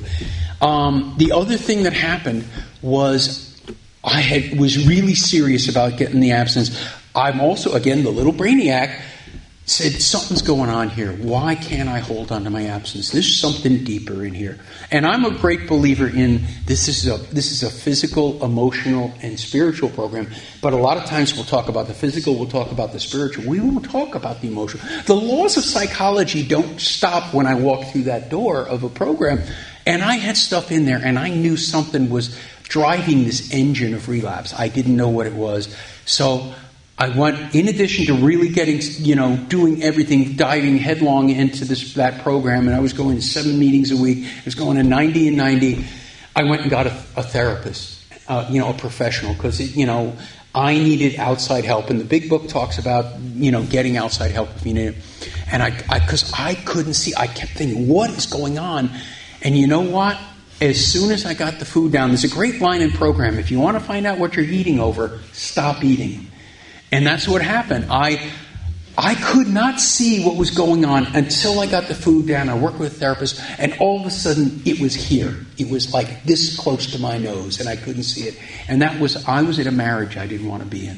Um, the other thing that happened was I had was really serious about getting the abstinence. I'm also, again, the little brainiac, said, something's going on here. Why can't I hold on to my abstinence? There's something deeper in here. And I'm a great believer in this is a this is a physical, emotional, and spiritual program. But a lot of times we'll talk about the physical, we'll talk about the spiritual. We won't talk about the emotional. The laws of psychology don't stop when I walk through that door of a program. And I had stuff in there, and I knew something was driving this engine of relapse. I didn't know what it was. So I went, in addition to really getting, you know, doing everything, diving headlong into this that program, and I was going to seven meetings a week. I was going to ninety and ninety. I went and got a, a therapist, uh, you know, a professional, because, you know, I needed outside help. And the big book talks about, you know, getting outside help if you need it. And I, because I, I couldn't see, I kept thinking, what is going on? And you know what? As soon as I got the food down, there's a great line in program. If you want to find out what you're eating over, stop eating. And that's what happened. I I could not see what was going on until I got the food down. I worked with a therapist, and all of a sudden it was here. It was like this close to my nose, and I couldn't see it. And that was, I was at a marriage I didn't want to be in.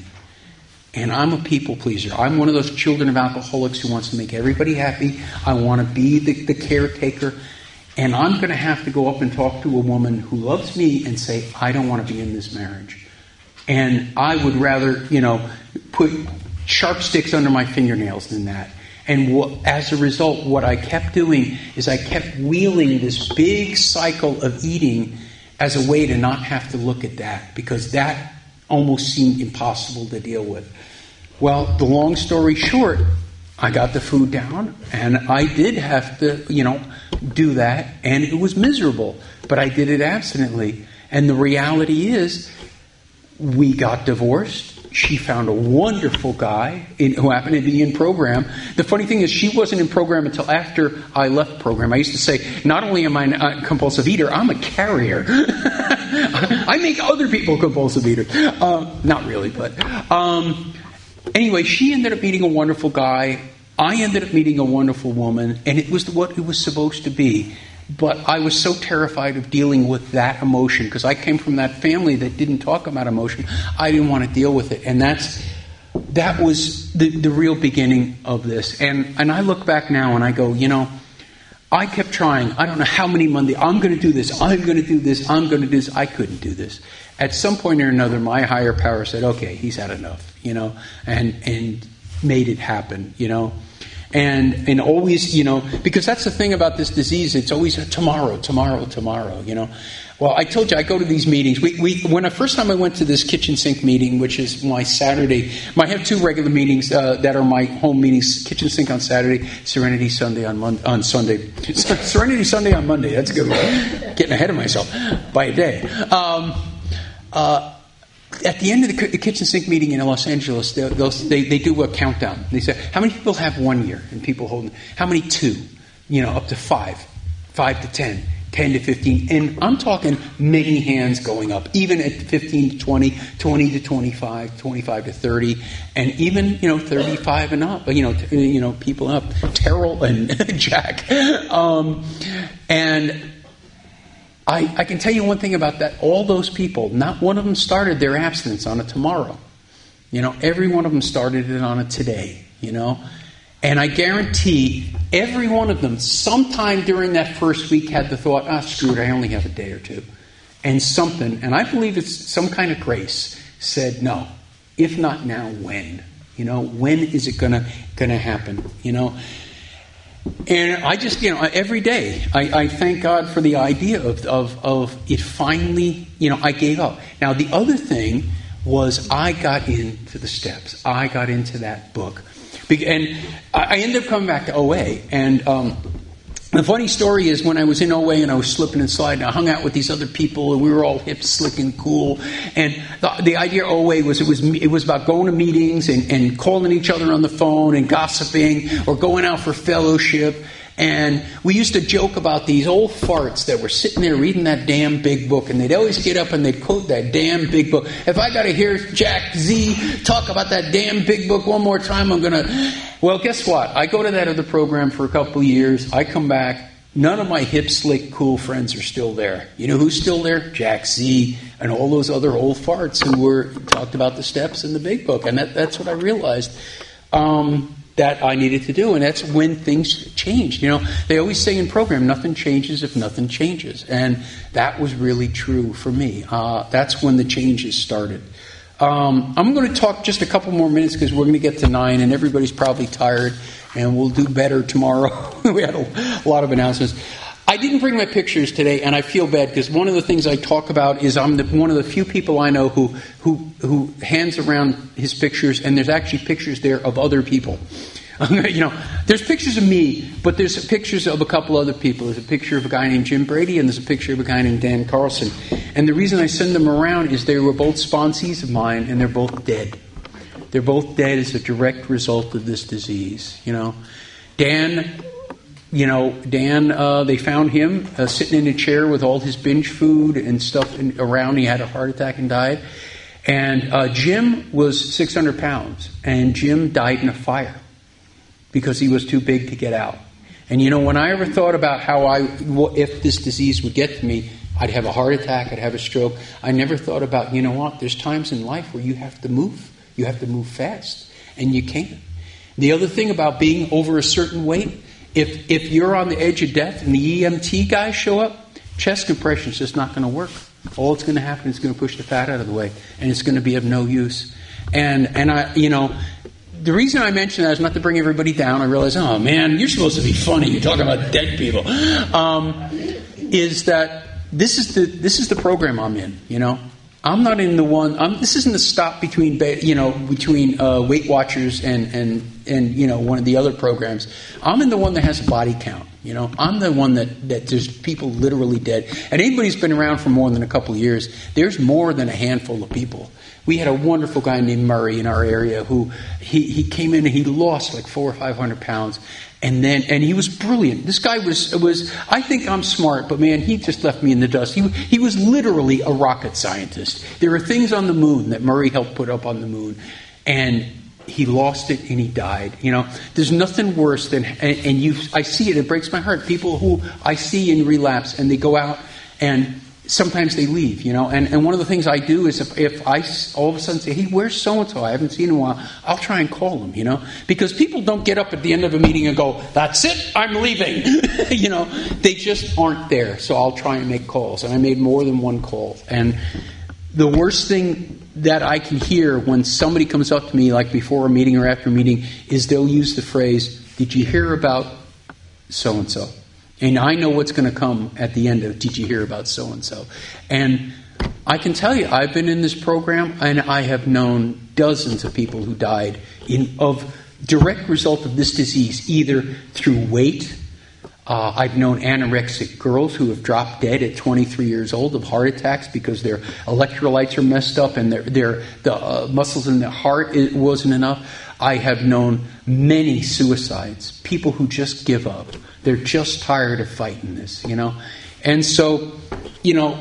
And I'm a people pleaser. I'm one of those children of alcoholics who wants to make everybody happy. I want to be the, the caretaker. And I'm going to have to go up and talk to a woman who loves me and say, I don't want to be in this marriage. And I would rather, you know, put sharp sticks under my fingernails than that. And what, as a result, what I kept doing is I kept wheeling this big cycle of eating as a way to not have to look at that, because that almost seemed impossible to deal with. Well, the long story short, I got the food down, and I did have to, you know, do that, and it was miserable, but I did it abstinently. And the reality is, we got divorced. She found a wonderful guy in, who happened to be in program. The funny thing is, she wasn't in program until after I left program. I used to say, not only am I a compulsive eater, I'm a carrier. I make other people compulsive eaters. Uh, not really, but... Um, anyway, she ended up meeting a wonderful guy. I ended up meeting a wonderful woman, and it was what it was supposed to be. But I was so terrified of dealing with that emotion because I came from that family that didn't talk about emotion. I didn't want to deal with it. And that's that was the, the real beginning of this. And, and I look back now and I go, you know, I kept trying. I don't know how many Monday. I'm going to do this. I'm going to do this. I'm going to do this. I couldn't do this. At some point or another, my higher power said, okay, he's had enough, you know, and and made it happen, you know. And and always, you know, because that's the thing about this disease. It's always tomorrow, tomorrow, tomorrow, you know. Well, I told you, I go to these meetings. We, we when the first time I went to this kitchen sink meeting, which is my Saturday, I have two regular meetings uh, that are my home meetings, kitchen sink on Saturday, Serenity Sunday on Mon- on Sunday. Serenity Sunday on Monday, that's a good one. Getting ahead of myself by a day. Um, uh, At the end of the kitchen sink meeting in Los Angeles, they, they, they do a countdown. They say, how many people have one year? And people hold, how many two? You know, up to five, five to ten, ten to fifteen. And I'm talking many hands going up, even at fifteen to twenty, twenty to twenty-five, twenty-five to thirty, and even, you know, thirty-five and up, you know, t- you know, people up, Terrell and Jack. Um, and... I, I can tell you one thing about that. All those people, not one of them started their abstinence on a tomorrow. You know, every one of them started it on a today, you know. And I guarantee every one of them, sometime during that first week, had the thought, ah, screw it, I only have a day or two. And something, and I believe it's some kind of grace, said, no, if not now, when? You know, when is it gonna gonna happen? You know? And I just, you know, every day I, I thank God for the idea of, of, of it finally, you know, I gave up. Now, the other thing was I got into the steps. I got into that book. And I ended up coming back to O A. And um, the funny story is when I was in O A and I was slipping and sliding, I hung out with these other people and we were all hip, slick, and cool. And the, the idea of O A was it was it was about going to meetings and, and calling each other on the phone and gossiping or going out for fellowship. And we used to joke about these old farts that were sitting there reading that damn big book. And they'd always get up and they'd quote that damn big book. If I got to hear Jack Z talk about that damn big book one more time, I'm going to... Well, guess what? I go to that other program for a couple of years. I come back. None of my hip, slick, cool friends are still there. You know who's still there? Jack Z and all those other old farts who were talked about the steps in the big book. And that, that's what I realized. Um... that I needed to do, and that's when things changed. You know, they always say in program, nothing changes if nothing changes, and that was really true for me. Uh, that's when the changes started. Um, I'm going to talk just a couple more minutes because we're going to get to nine, and everybody's probably tired, and we'll do better tomorrow. We had a, a lot of announcements. I didn't bring my pictures today, and I feel bad because one of the things I talk about is I'm the, one of the few people I know who, who who hands around his pictures, and there's actually pictures there of other people. You know, there's pictures of me, but there's pictures of a couple other people. There's a picture of a guy named Jim Brady, and there's a picture of a guy named Dan Carlson. And the reason I send them around is they were both sponsees of mine, and they're both dead. They're both dead as a direct result of this disease. You know, Dan... You know, Dan, uh, they found him uh, sitting in a chair with all his binge food and stuff in, around. He had a heart attack and died. And uh, Jim was six hundred pounds. And Jim died in a fire because he was too big to get out. And, you know, when I ever thought about how I, if this disease would get to me, I'd have a heart attack, I'd have a stroke. I never thought about, you know what, there's times in life where you have to move. You have to move fast. And you can't. The other thing about being over a certain weight, If if you're on the edge of death and the E M T guys show up, chest compression is just not going to work. All it's going to happen is going to push the fat out of the way, and it's going to be of no use. And and I, you know, the reason I mention that is not to bring everybody down. I realize, oh man, you're supposed to be funny. You're talking about dead people. Um, is that this is the this is the program I'm in? You know, I'm not in the one. I'm, this isn't the stop between you know between uh, Weight Watchers and and. and, you know, one of the other programs. I'm in the one that has a body count, you know. I'm the one that, that there's people literally dead. And anybody who's been around for more than a couple of years, there's more than a handful of people. We had a wonderful guy named Murray in our area who, he, he came in and he lost like four or five hundred pounds. And then, and he was brilliant. This guy was, was, I think I'm smart, but man, he just left me in the dust. He, he was literally a rocket scientist. There are things on the moon that Murray helped put up on the moon. And he lost it and he died. You know, there's nothing worse than, and, and you, I see it, it breaks my heart. People who I see in relapse and they go out and sometimes they leave, you know. And, and one of the things I do is if, if I all of a sudden say, hey, where's so-and-so? I haven't seen him in a while. I'll try and call him, you know. Because people don't get up at the end of a meeting and go, that's it, I'm leaving. You know, they just aren't there. So I'll try and make calls. And I made more than one call. And the worst thing that I can hear when somebody comes up to me, like before a meeting or after a meeting, is they'll use the phrase, did you hear about so-and-so? And I know what's going to come at the end of, did you hear about so-and-so? And I can tell you, I've been in this program, and I have known dozens of people who died in of direct result of this disease, either through weight. Uh, I've known anorexic girls who have dropped dead at twenty-three years old of heart attacks because their electrolytes are messed up and their, their the uh, muscles in their heart it wasn't enough. I have known many suicides, people who just give up. They're just tired of fighting this, you know. And so, you know,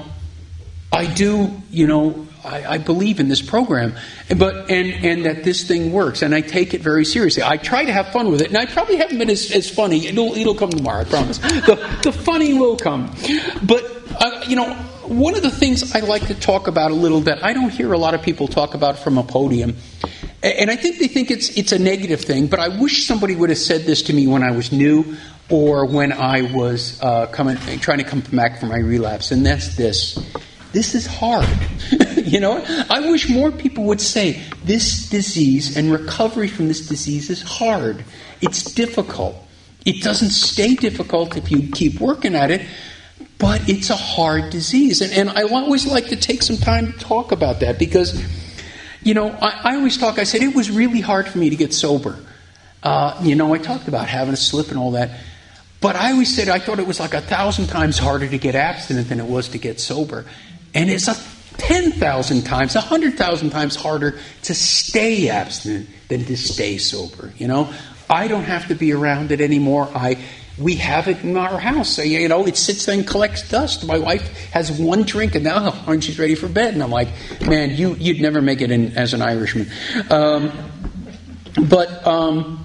I do, you know, I, I believe in this program, but and and that this thing works, and I take it very seriously. I try to have fun with it, and I probably haven't been as, as funny. It'll it'll come tomorrow, I promise. The the funny will come, but uh, you know, one of the things I like to talk about a little bit, I don't hear a lot of people talk about from a podium. And I think they think it's it's a negative thing, but I wish somebody would have said this to me when I was new or when I was uh, coming, trying to come back from my relapse, and that's this. This is hard. You know, I wish more people would say this disease and recovery from this disease is hard. It's difficult. It doesn't stay difficult if you keep working at it, but it's a hard disease. And, and I always like to take some time to talk about that because, you know, I, I always talk, I said it was really hard for me to get sober. Uh, you know, I talked about having a slip and all that. But I always said I thought it was like a thousand times harder to get abstinent than it was to get sober. And it's a ten thousand times, a hundred thousand times harder to stay abstinent than to stay sober. You know, I don't have to be around it anymore. I we have it in our house. So, you know, it sits there and collects dust. My wife has one drink and now oh, she's ready for bed. And I'm like, man, you you'd never make it in as an Irishman. Um, but um,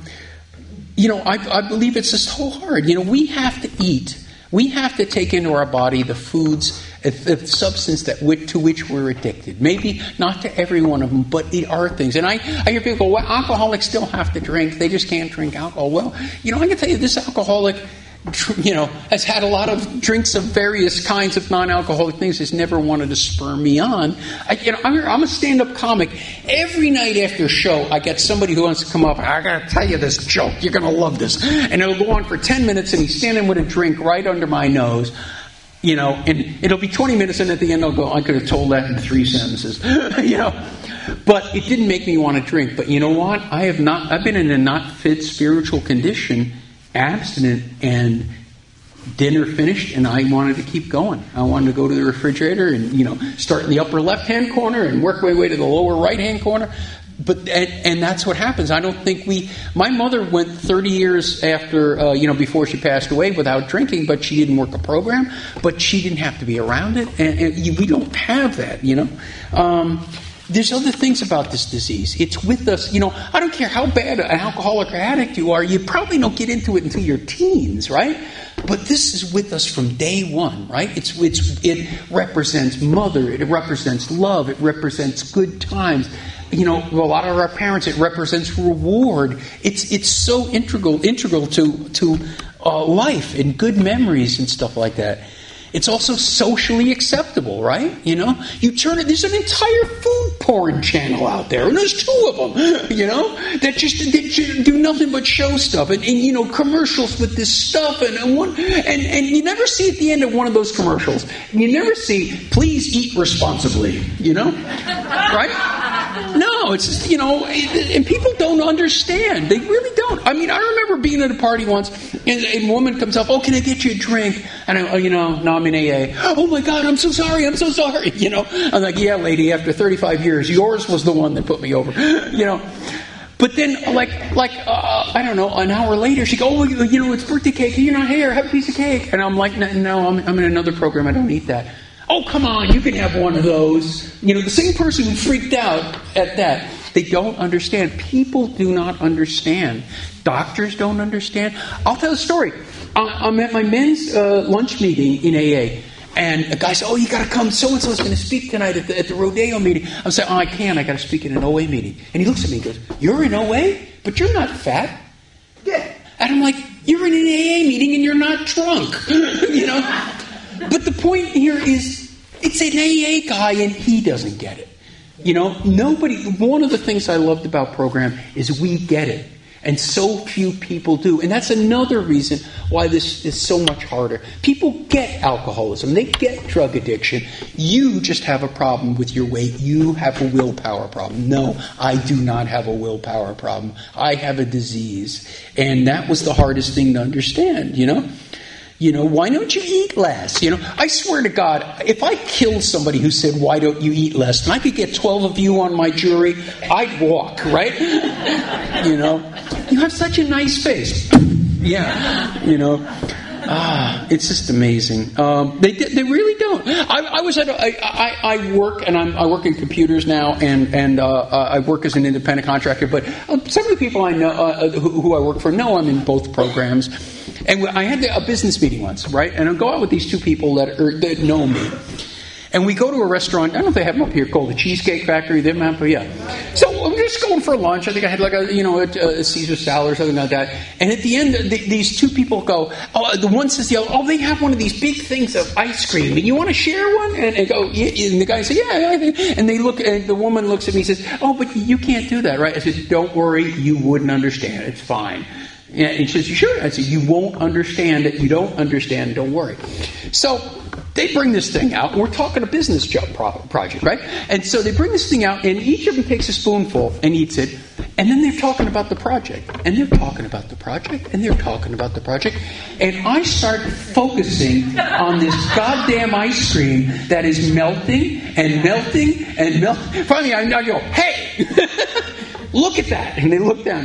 you know, I, I believe it's just so hard. You know, we have to eat. We have to take into our body the foods, the substance that to which we're addicted. Maybe not to every one of them, but it are things. And I, I hear people go, well, alcoholics still have to drink. They just can't drink alcohol. Well, you know, I can tell you this alcoholic, you know, has had a lot of drinks of various kinds of non-alcoholic things, has never wanted to spur me on. I, you know, I'm, I'm a stand-up comic. Every night after a show, I get somebody who wants to come up, I got to tell you this joke. You're going to love this. And it'll go on for ten minutes, and he's standing with a drink right under my nose. You know, and it'll be twenty minutes, and at the end I'll go, I could have told that in three sentences. You know, but it didn't make me want to drink. But you know what? I have not, I've been in a not fit spiritual condition, abstinent, and dinner finished, and I wanted to keep going. I wanted to go to the refrigerator and, you know, start in the upper left-hand corner and work my way to the lower right-hand corner. But and, and that's what happens. I don't think we. My mother went thirty years after, uh, you know, before she passed away without drinking, but she didn't work a program. But she didn't have to be around it, and, and we don't have that. You know, um, there's other things about this disease. It's with us. You know, I don't care how bad an alcoholic or addict you are. You probably don't get into it until your teens, right? But this is with us from day one, right? It's it's it represents mother. It represents love. It represents good times. You know, a lot of our parents, it represents reward. It's it's so integral integral to to uh, life and good memories and stuff like that. It's also socially acceptable, right? You know, you turn it. There's an entire food porn channel out there, and there's two of them. You know, that just that do nothing but show stuff, and, and you know, commercials with this stuff, and and, one, and and you never see at the end of one of those commercials, you never see, please eat responsibly. You know, right? No, it's just, you know, and people don't understand. They really don't. I mean, I remember being at a party once, and a woman comes up, oh, can I get you a drink? And I, oh, you know, no, I'm in A A. Oh my God, I'm so sorry, I'm so sorry. You know, I'm like, yeah, lady, after thirty-five years, yours was the one that put me over. You know, but then, like, like uh, I don't know, an hour later, she goes, oh, you know, it's birthday cake. You're not here. Have a piece of cake. And I'm like, no, I'm, I'm in another program. I don't eat that. Oh, come on, you can have one of those. You know, the same person who freaked out at that They don't understand. People do not understand. Doctors don't understand. I'll tell a story. I'm at my men's uh, lunch meeting in A A. And a guy said, oh, you got to come. So-and-so is going to speak tonight at the, at the Rodeo meeting. I'm saying, oh, I can't. I got to speak at an O A meeting. And he looks at me and goes, you're in O A? But you're not fat. Yeah. And I'm like, you're in an A A meeting and you're not drunk. You know? But the point here is, it's an A A guy and he doesn't get it. You know, nobody, one of the things I loved about program is we get it. And so few people do. And that's another reason why this is so much harder. People get alcoholism. They get drug addiction. You just have a problem with your weight. You have a willpower problem. No, I do not have a willpower problem. I have a disease. And that was the hardest thing to understand, you know? You know, why don't you eat less? You know, I swear to God, if I killed somebody who said, why don't you eat less, and I could get twelve of you on my jury, I'd walk, right? You know, you have such a nice face. Yeah, you know. Ah, it's just amazing. Um, they they really don't. I, I was at a, I, I, I work and I'm, I work in computers now, and and uh, I work as an independent contractor. But uh, some of the people I know uh, who, who I work for know I'm in both programs. And I had a business meeting once, right? And I go out with these two people that are, that know me. And we go to a restaurant. I don't know if they have them up here, called the Cheesecake Factory. They have them up, but yeah. So I'm just going for lunch. I think I had like a, you know, a, a Caesar salad or something like that. And at the end, the, these two people go, oh, the one says, the other, oh, they have one of these big things of ice cream. And you want to share one? And, and go, yeah. And the guy says, yeah, yeah. And they look, and the woman looks at me and says, oh, but you can't do that, right? I said, don't worry, you wouldn't understand. It's fine. Yeah, and she says, you sure? I said, you won't understand it. You don't understand. Don't worry. So they bring this thing out, and we're talking a business job pro- project, right? And so they bring this thing out, and each of them takes a spoonful and eats it, and then they're talking about the project, and they're talking about the project, and they're talking about the project, and I start focusing on this goddamn ice cream that is melting and melting and melting. Finally, I go, hey, look at that. And they look down.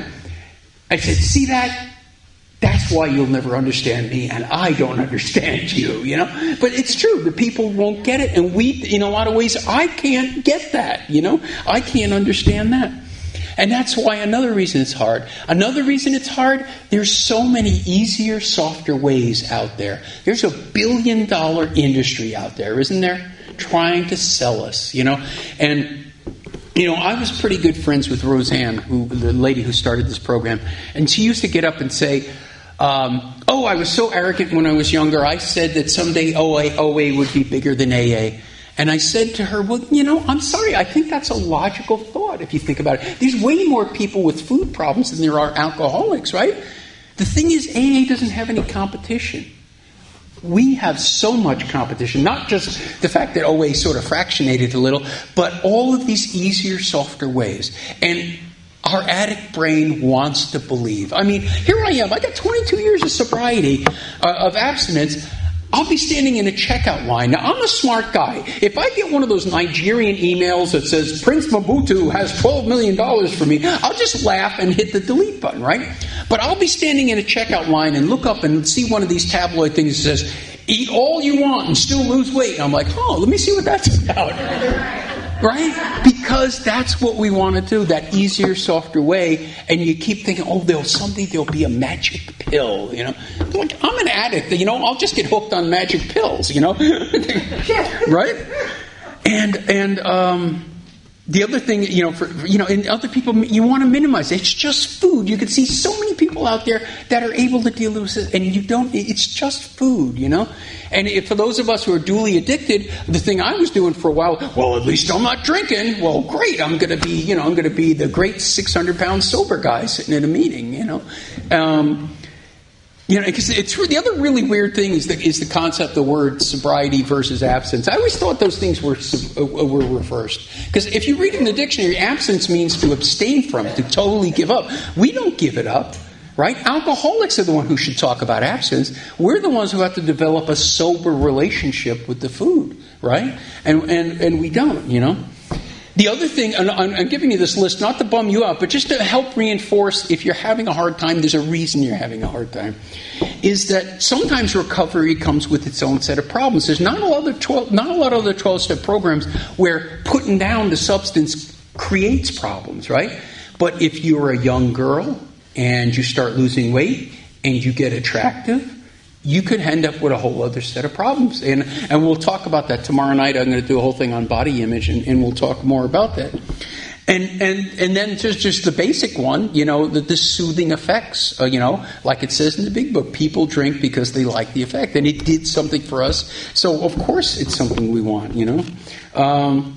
I said, see that? That's why you'll never understand me, and I don't understand you, you know? But it's true. The people won't get it, and we, in a lot of ways, I can't get that, you know? I can't understand that. And that's why another reason it's hard. Another reason it's hard, there's so many easier, softer ways out there. There's a billion dollar industry out there, isn't there? Trying to sell us, you know? And you know, I was pretty good friends with Roseanne, who, the lady who started this program, and she used to get up and say, um, oh, I was so arrogant when I was younger, I said that someday O A, O A would be bigger than A A. And I said to her, well, you know, I'm sorry, I think that's a logical thought if you think about it. There's way more people with food problems than there are alcoholics, right? The thing is, A A doesn't have any competition. We have so much competition, not just the fact that O A sort of fractionated a little, but all of these easier, softer ways. And our addict brain wants to believe. I mean, here I am. I got twenty-two years of sobriety, uh, of abstinence. I'll be standing in a checkout line. Now, I'm a smart guy. If I get one of those Nigerian emails that says, Prince Mobutu has twelve million dollars for me, I'll just laugh and hit the delete button, right? But I'll be standing in a checkout line and look up and see one of these tabloid things that says, eat all you want and still lose weight. And I'm like, oh, let me see what that's about. Right? Because that's what we want to do, that easier, softer way. And you keep thinking, oh, there'll someday there'll be a magic pill, you know. Like, I'm an addict, you know, I'll just get hooked on magic pills, you know. Right? And and um the other thing, you know, for you know, and other people, you want to minimize it. It's just food. You can see so many people out there that are able to deal with it, and you don't. It's just food, you know. And if, for those of us who are duly addicted, the thing I was doing for a while, well, at least I'm not drinking. Well, great, I'm going to be, you know, I'm going to be the great six hundred pound sober guy sitting in a meeting, you know. Um, You know, because it's the other really weird thing is the is the concept, the word sobriety versus abstinence. I always thought those things were were reversed. Because if you read in the dictionary, abstinence means to abstain from, to totally give up. We don't give it up, right? Alcoholics are the one who should talk about abstinence. We're the ones who have to develop a sober relationship with the food, right? And and and we don't, you know. The other thing, and I'm giving you this list not to bum you out, but just to help reinforce if you're having a hard time, there's a reason you're having a hard time, is that sometimes recovery comes with its own set of problems. There's not a lot of twelve, not a lot of other twelve-step programs where putting down the substance creates problems, right? But if you're a young girl and you start losing weight and you get attractive, you could end up with a whole other set of problems. And and we'll talk about that tomorrow night. I'm going to do a whole thing on body image, and, and we'll talk more about that. And and and then just just the basic one, you know, the, the soothing effects, uh, you know, like it says in the big book, people drink because they like the effect, and it did something for us. So of course it's something we want, you know. Um,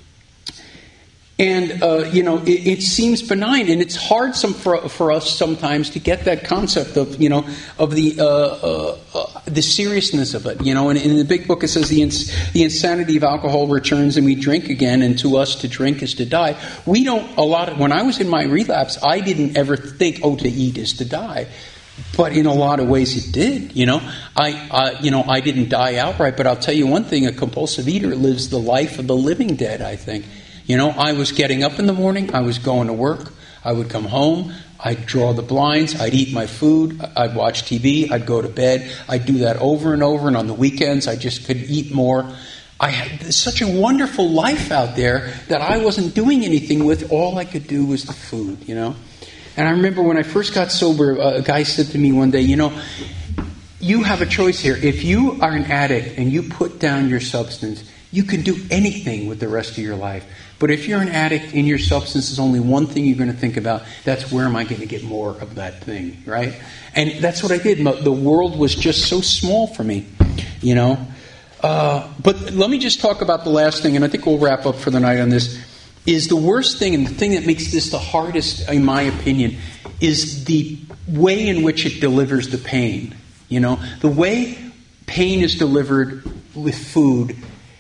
And, uh, you know, it, it seems benign, and it's hard some for, for us sometimes to get that concept of, you know, of the uh, uh, uh, the seriousness of it, you know. And in the big book it says the ins- the insanity of alcohol returns and we drink again, and to us to drink is to die. We don't, a lot of, when I was in my relapse, I didn't ever think, oh, to eat is to die. But in a lot of ways it did, you know. I, uh, you know, I didn't die outright, but I'll tell you one thing, a compulsive eater lives the life of the living dead, I think. You know, I was getting up in the morning, I was going to work, I would come home, I'd draw the blinds, I'd eat my food, I'd watch T V, I'd go to bed, I'd do that over and over, and on the weekends I just could eat more. I had such a wonderful life out there that I wasn't doing anything with. All I could do was the food, you know. And I remember when I first got sober, a guy said to me one day, you know, you have a choice here. If you are an addict and you put down your substance, you can do anything with the rest of your life. But if you're an addict and your substance is only one thing you're going to think about, that's where am I going to get more of that thing, right? And that's what I did. The world was just so small for me, you know. Uh, but let me just talk about the last thing, and I think we'll wrap up for the night on this, is the worst thing, and the thing that makes this the hardest, in my opinion, is the way in which it delivers the pain, you know. The way pain is delivered with food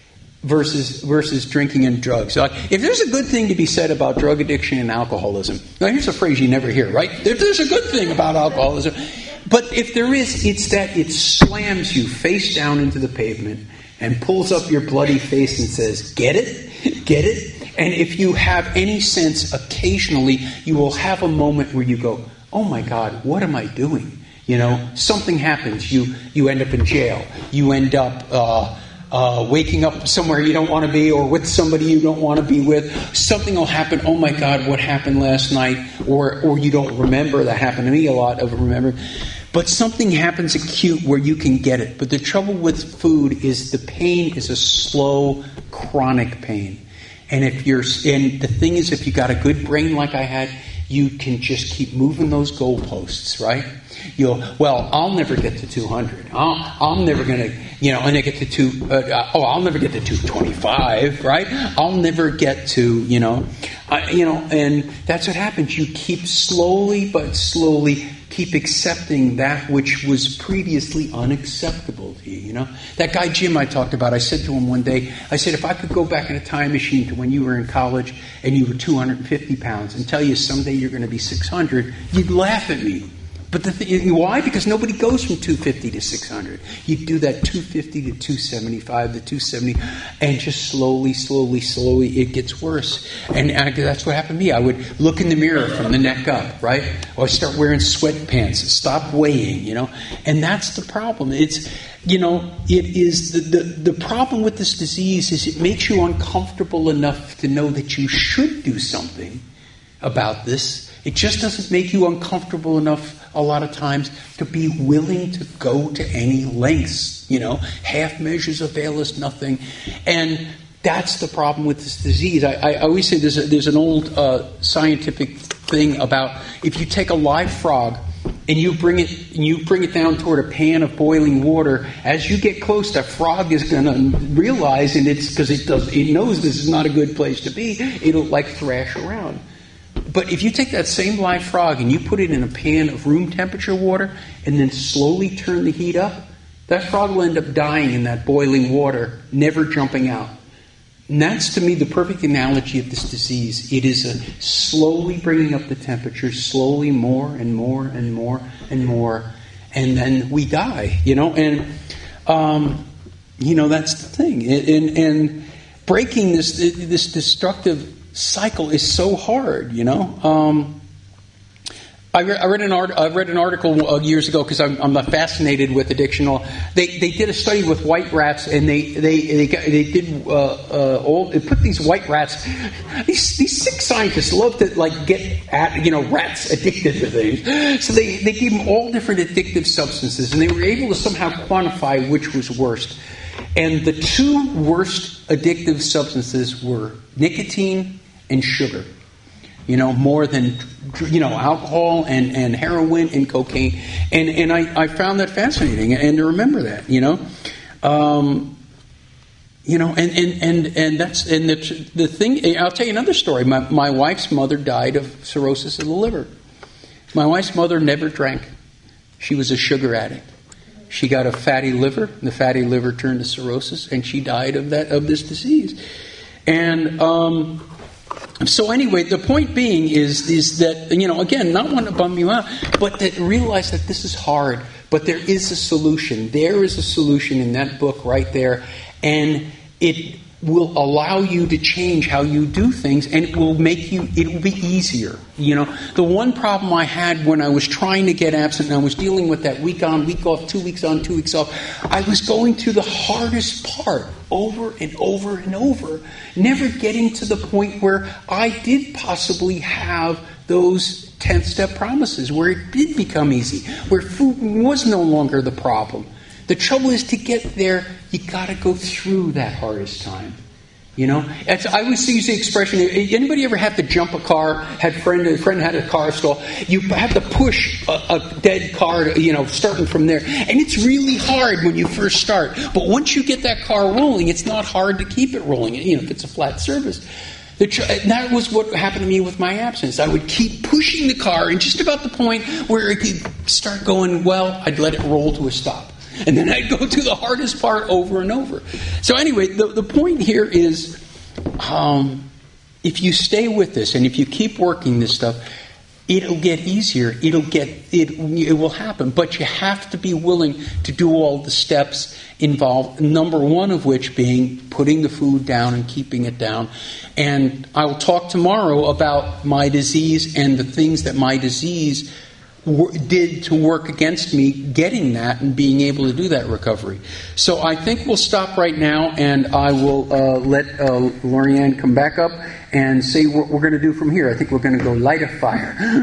versus versus drinking and drugs. So if there's a good thing to be said about drug addiction and alcoholism, now here's a phrase you never hear, right? If there's a good thing about alcoholism, but if there is, it's that it slams you face down into the pavement and pulls up your bloody face and says, get it? Get it? And if you have any sense, occasionally you will have a moment where you go, oh my God, what am I doing? You know, something happens. You you end up in jail. You end up uh Uh, waking up somewhere you don't want to be, or with somebody you don't want to be with. Something will happen. Oh my God, what happened last night? Or or you don't remember. That happened to me a lot of remember. But something happens acute where you can get it. But the trouble with food is the pain is a slow, chronic pain. And if you're, and the thing is, if you got a good brain like I had, you can just keep moving those goalposts, right? You'll, well, I'll never get to two hundred. I'll, I'm never going to, you know, and I get to two, uh, oh, I'll never get to two twenty-five, right? I'll never get to, you know, uh, you know, and that's what happens. You keep slowly but slowly keep accepting that which was previously unacceptable to you, you know. That guy Jim I talked about, I said to him one day, I said, if I could go back in a time machine to when you were in college and you were two hundred fifty pounds and tell you someday you're going to be six hundred, you'd laugh at me. But the th- why? Because nobody goes from two fifty to six hundred. You do that two fifty to two seventy-five to two seventy, and just slowly, slowly, slowly, it gets worse. And I, that's what happened to me. I would look in the mirror from the neck up, right? Or I start wearing sweatpants, stop weighing, you know. And that's the problem. It's, you know, it is the, the, the problem with this disease is it makes you uncomfortable enough to know that you should do something about this. It just doesn't make you uncomfortable enough a lot of times to be willing to go to any lengths. You know, half measures avail us nothing. And that's the problem with this disease. I, I always say there's, a, there's an old uh, scientific thing about if you take a live frog and you bring it and you bring it down toward a pan of boiling water, as you get close, that frog is going to realize, and it's because it does, it knows this is not a good place to be, it'll like thrash around. But if you take that same live frog and you put it in a pan of room temperature water and then slowly turn the heat up, that frog will end up dying in that boiling water, never jumping out. And that's, to me, the perfect analogy of this disease. It is a slowly bringing up the temperature, slowly more and more and more and more, and then we die, you know. And, um, you know, that's the thing. And, and breaking this this destructive cycle is so hard, you know. Um, I, re- I read an art, I read an article uh, years ago because I'm, I'm fascinated with addiction. They they did a study with white rats, and they they they, got, they did uh, uh, all they put these white rats. These these sick scientists love to like get at you know rats addicted to things. So they they gave them all different addictive substances, and they were able to somehow quantify which was worst. And the two worst addictive substances were nicotine and sugar. You know, more than, you know, alcohol and, and heroin and cocaine. And and I, I found that fascinating. And to remember that, you know. Um, you know, and, and, and, and that's, and the, the thing, I'll tell you another story. My, my wife's mother died of cirrhosis of the liver. My wife's mother never drank. She was a sugar addict. She got a fatty liver. The fatty liver turned to cirrhosis, and she died of that, of this disease. And, um... So anyway, the point being is is that, you know, again, not want to bum you out, but that realize that this is hard, but there is a solution. There is a solution in that book right there, and it will allow you to change how you do things, and it will make you, it will be easier. You know, the one problem I had when I was trying to get absent and I was dealing with that week on, week off, two weeks on, two weeks off, I was going through the hardest part over and over and over, never getting to the point where I did possibly have those tenth-step promises, where it did become easy, where food was no longer the problem. The trouble is, to get there, you got to go through that hardest time. You know, it's, I always use the expression. Anybody ever have to jump a car? Had a friend, a friend had a car stall. You have to push a, a dead car. You know, starting from there, and it's really hard when you first start. But once you get that car rolling, it's not hard to keep it rolling. You know, if it's a flat surface. The tr- that was what happened to me with my absence. I would keep pushing the car, and just about the point where it could start going well, I'd let it roll to a stop. And then I'd go through the hardest part over and over. So anyway, the, the point here is, um, if you stay with this and if you keep working this stuff, it'll get easier. It'll get it. It will happen. But you have to be willing to do all the steps involved. Number one of which being putting the food down and keeping it down. And I will talk tomorrow about my disease and the things that my disease did to work against me getting that and being able to do that recovery. So I think we'll stop right now, and I will uh, let uh, Lorianne come back up and say what we're going to do from here. I think we're going to go light a fire.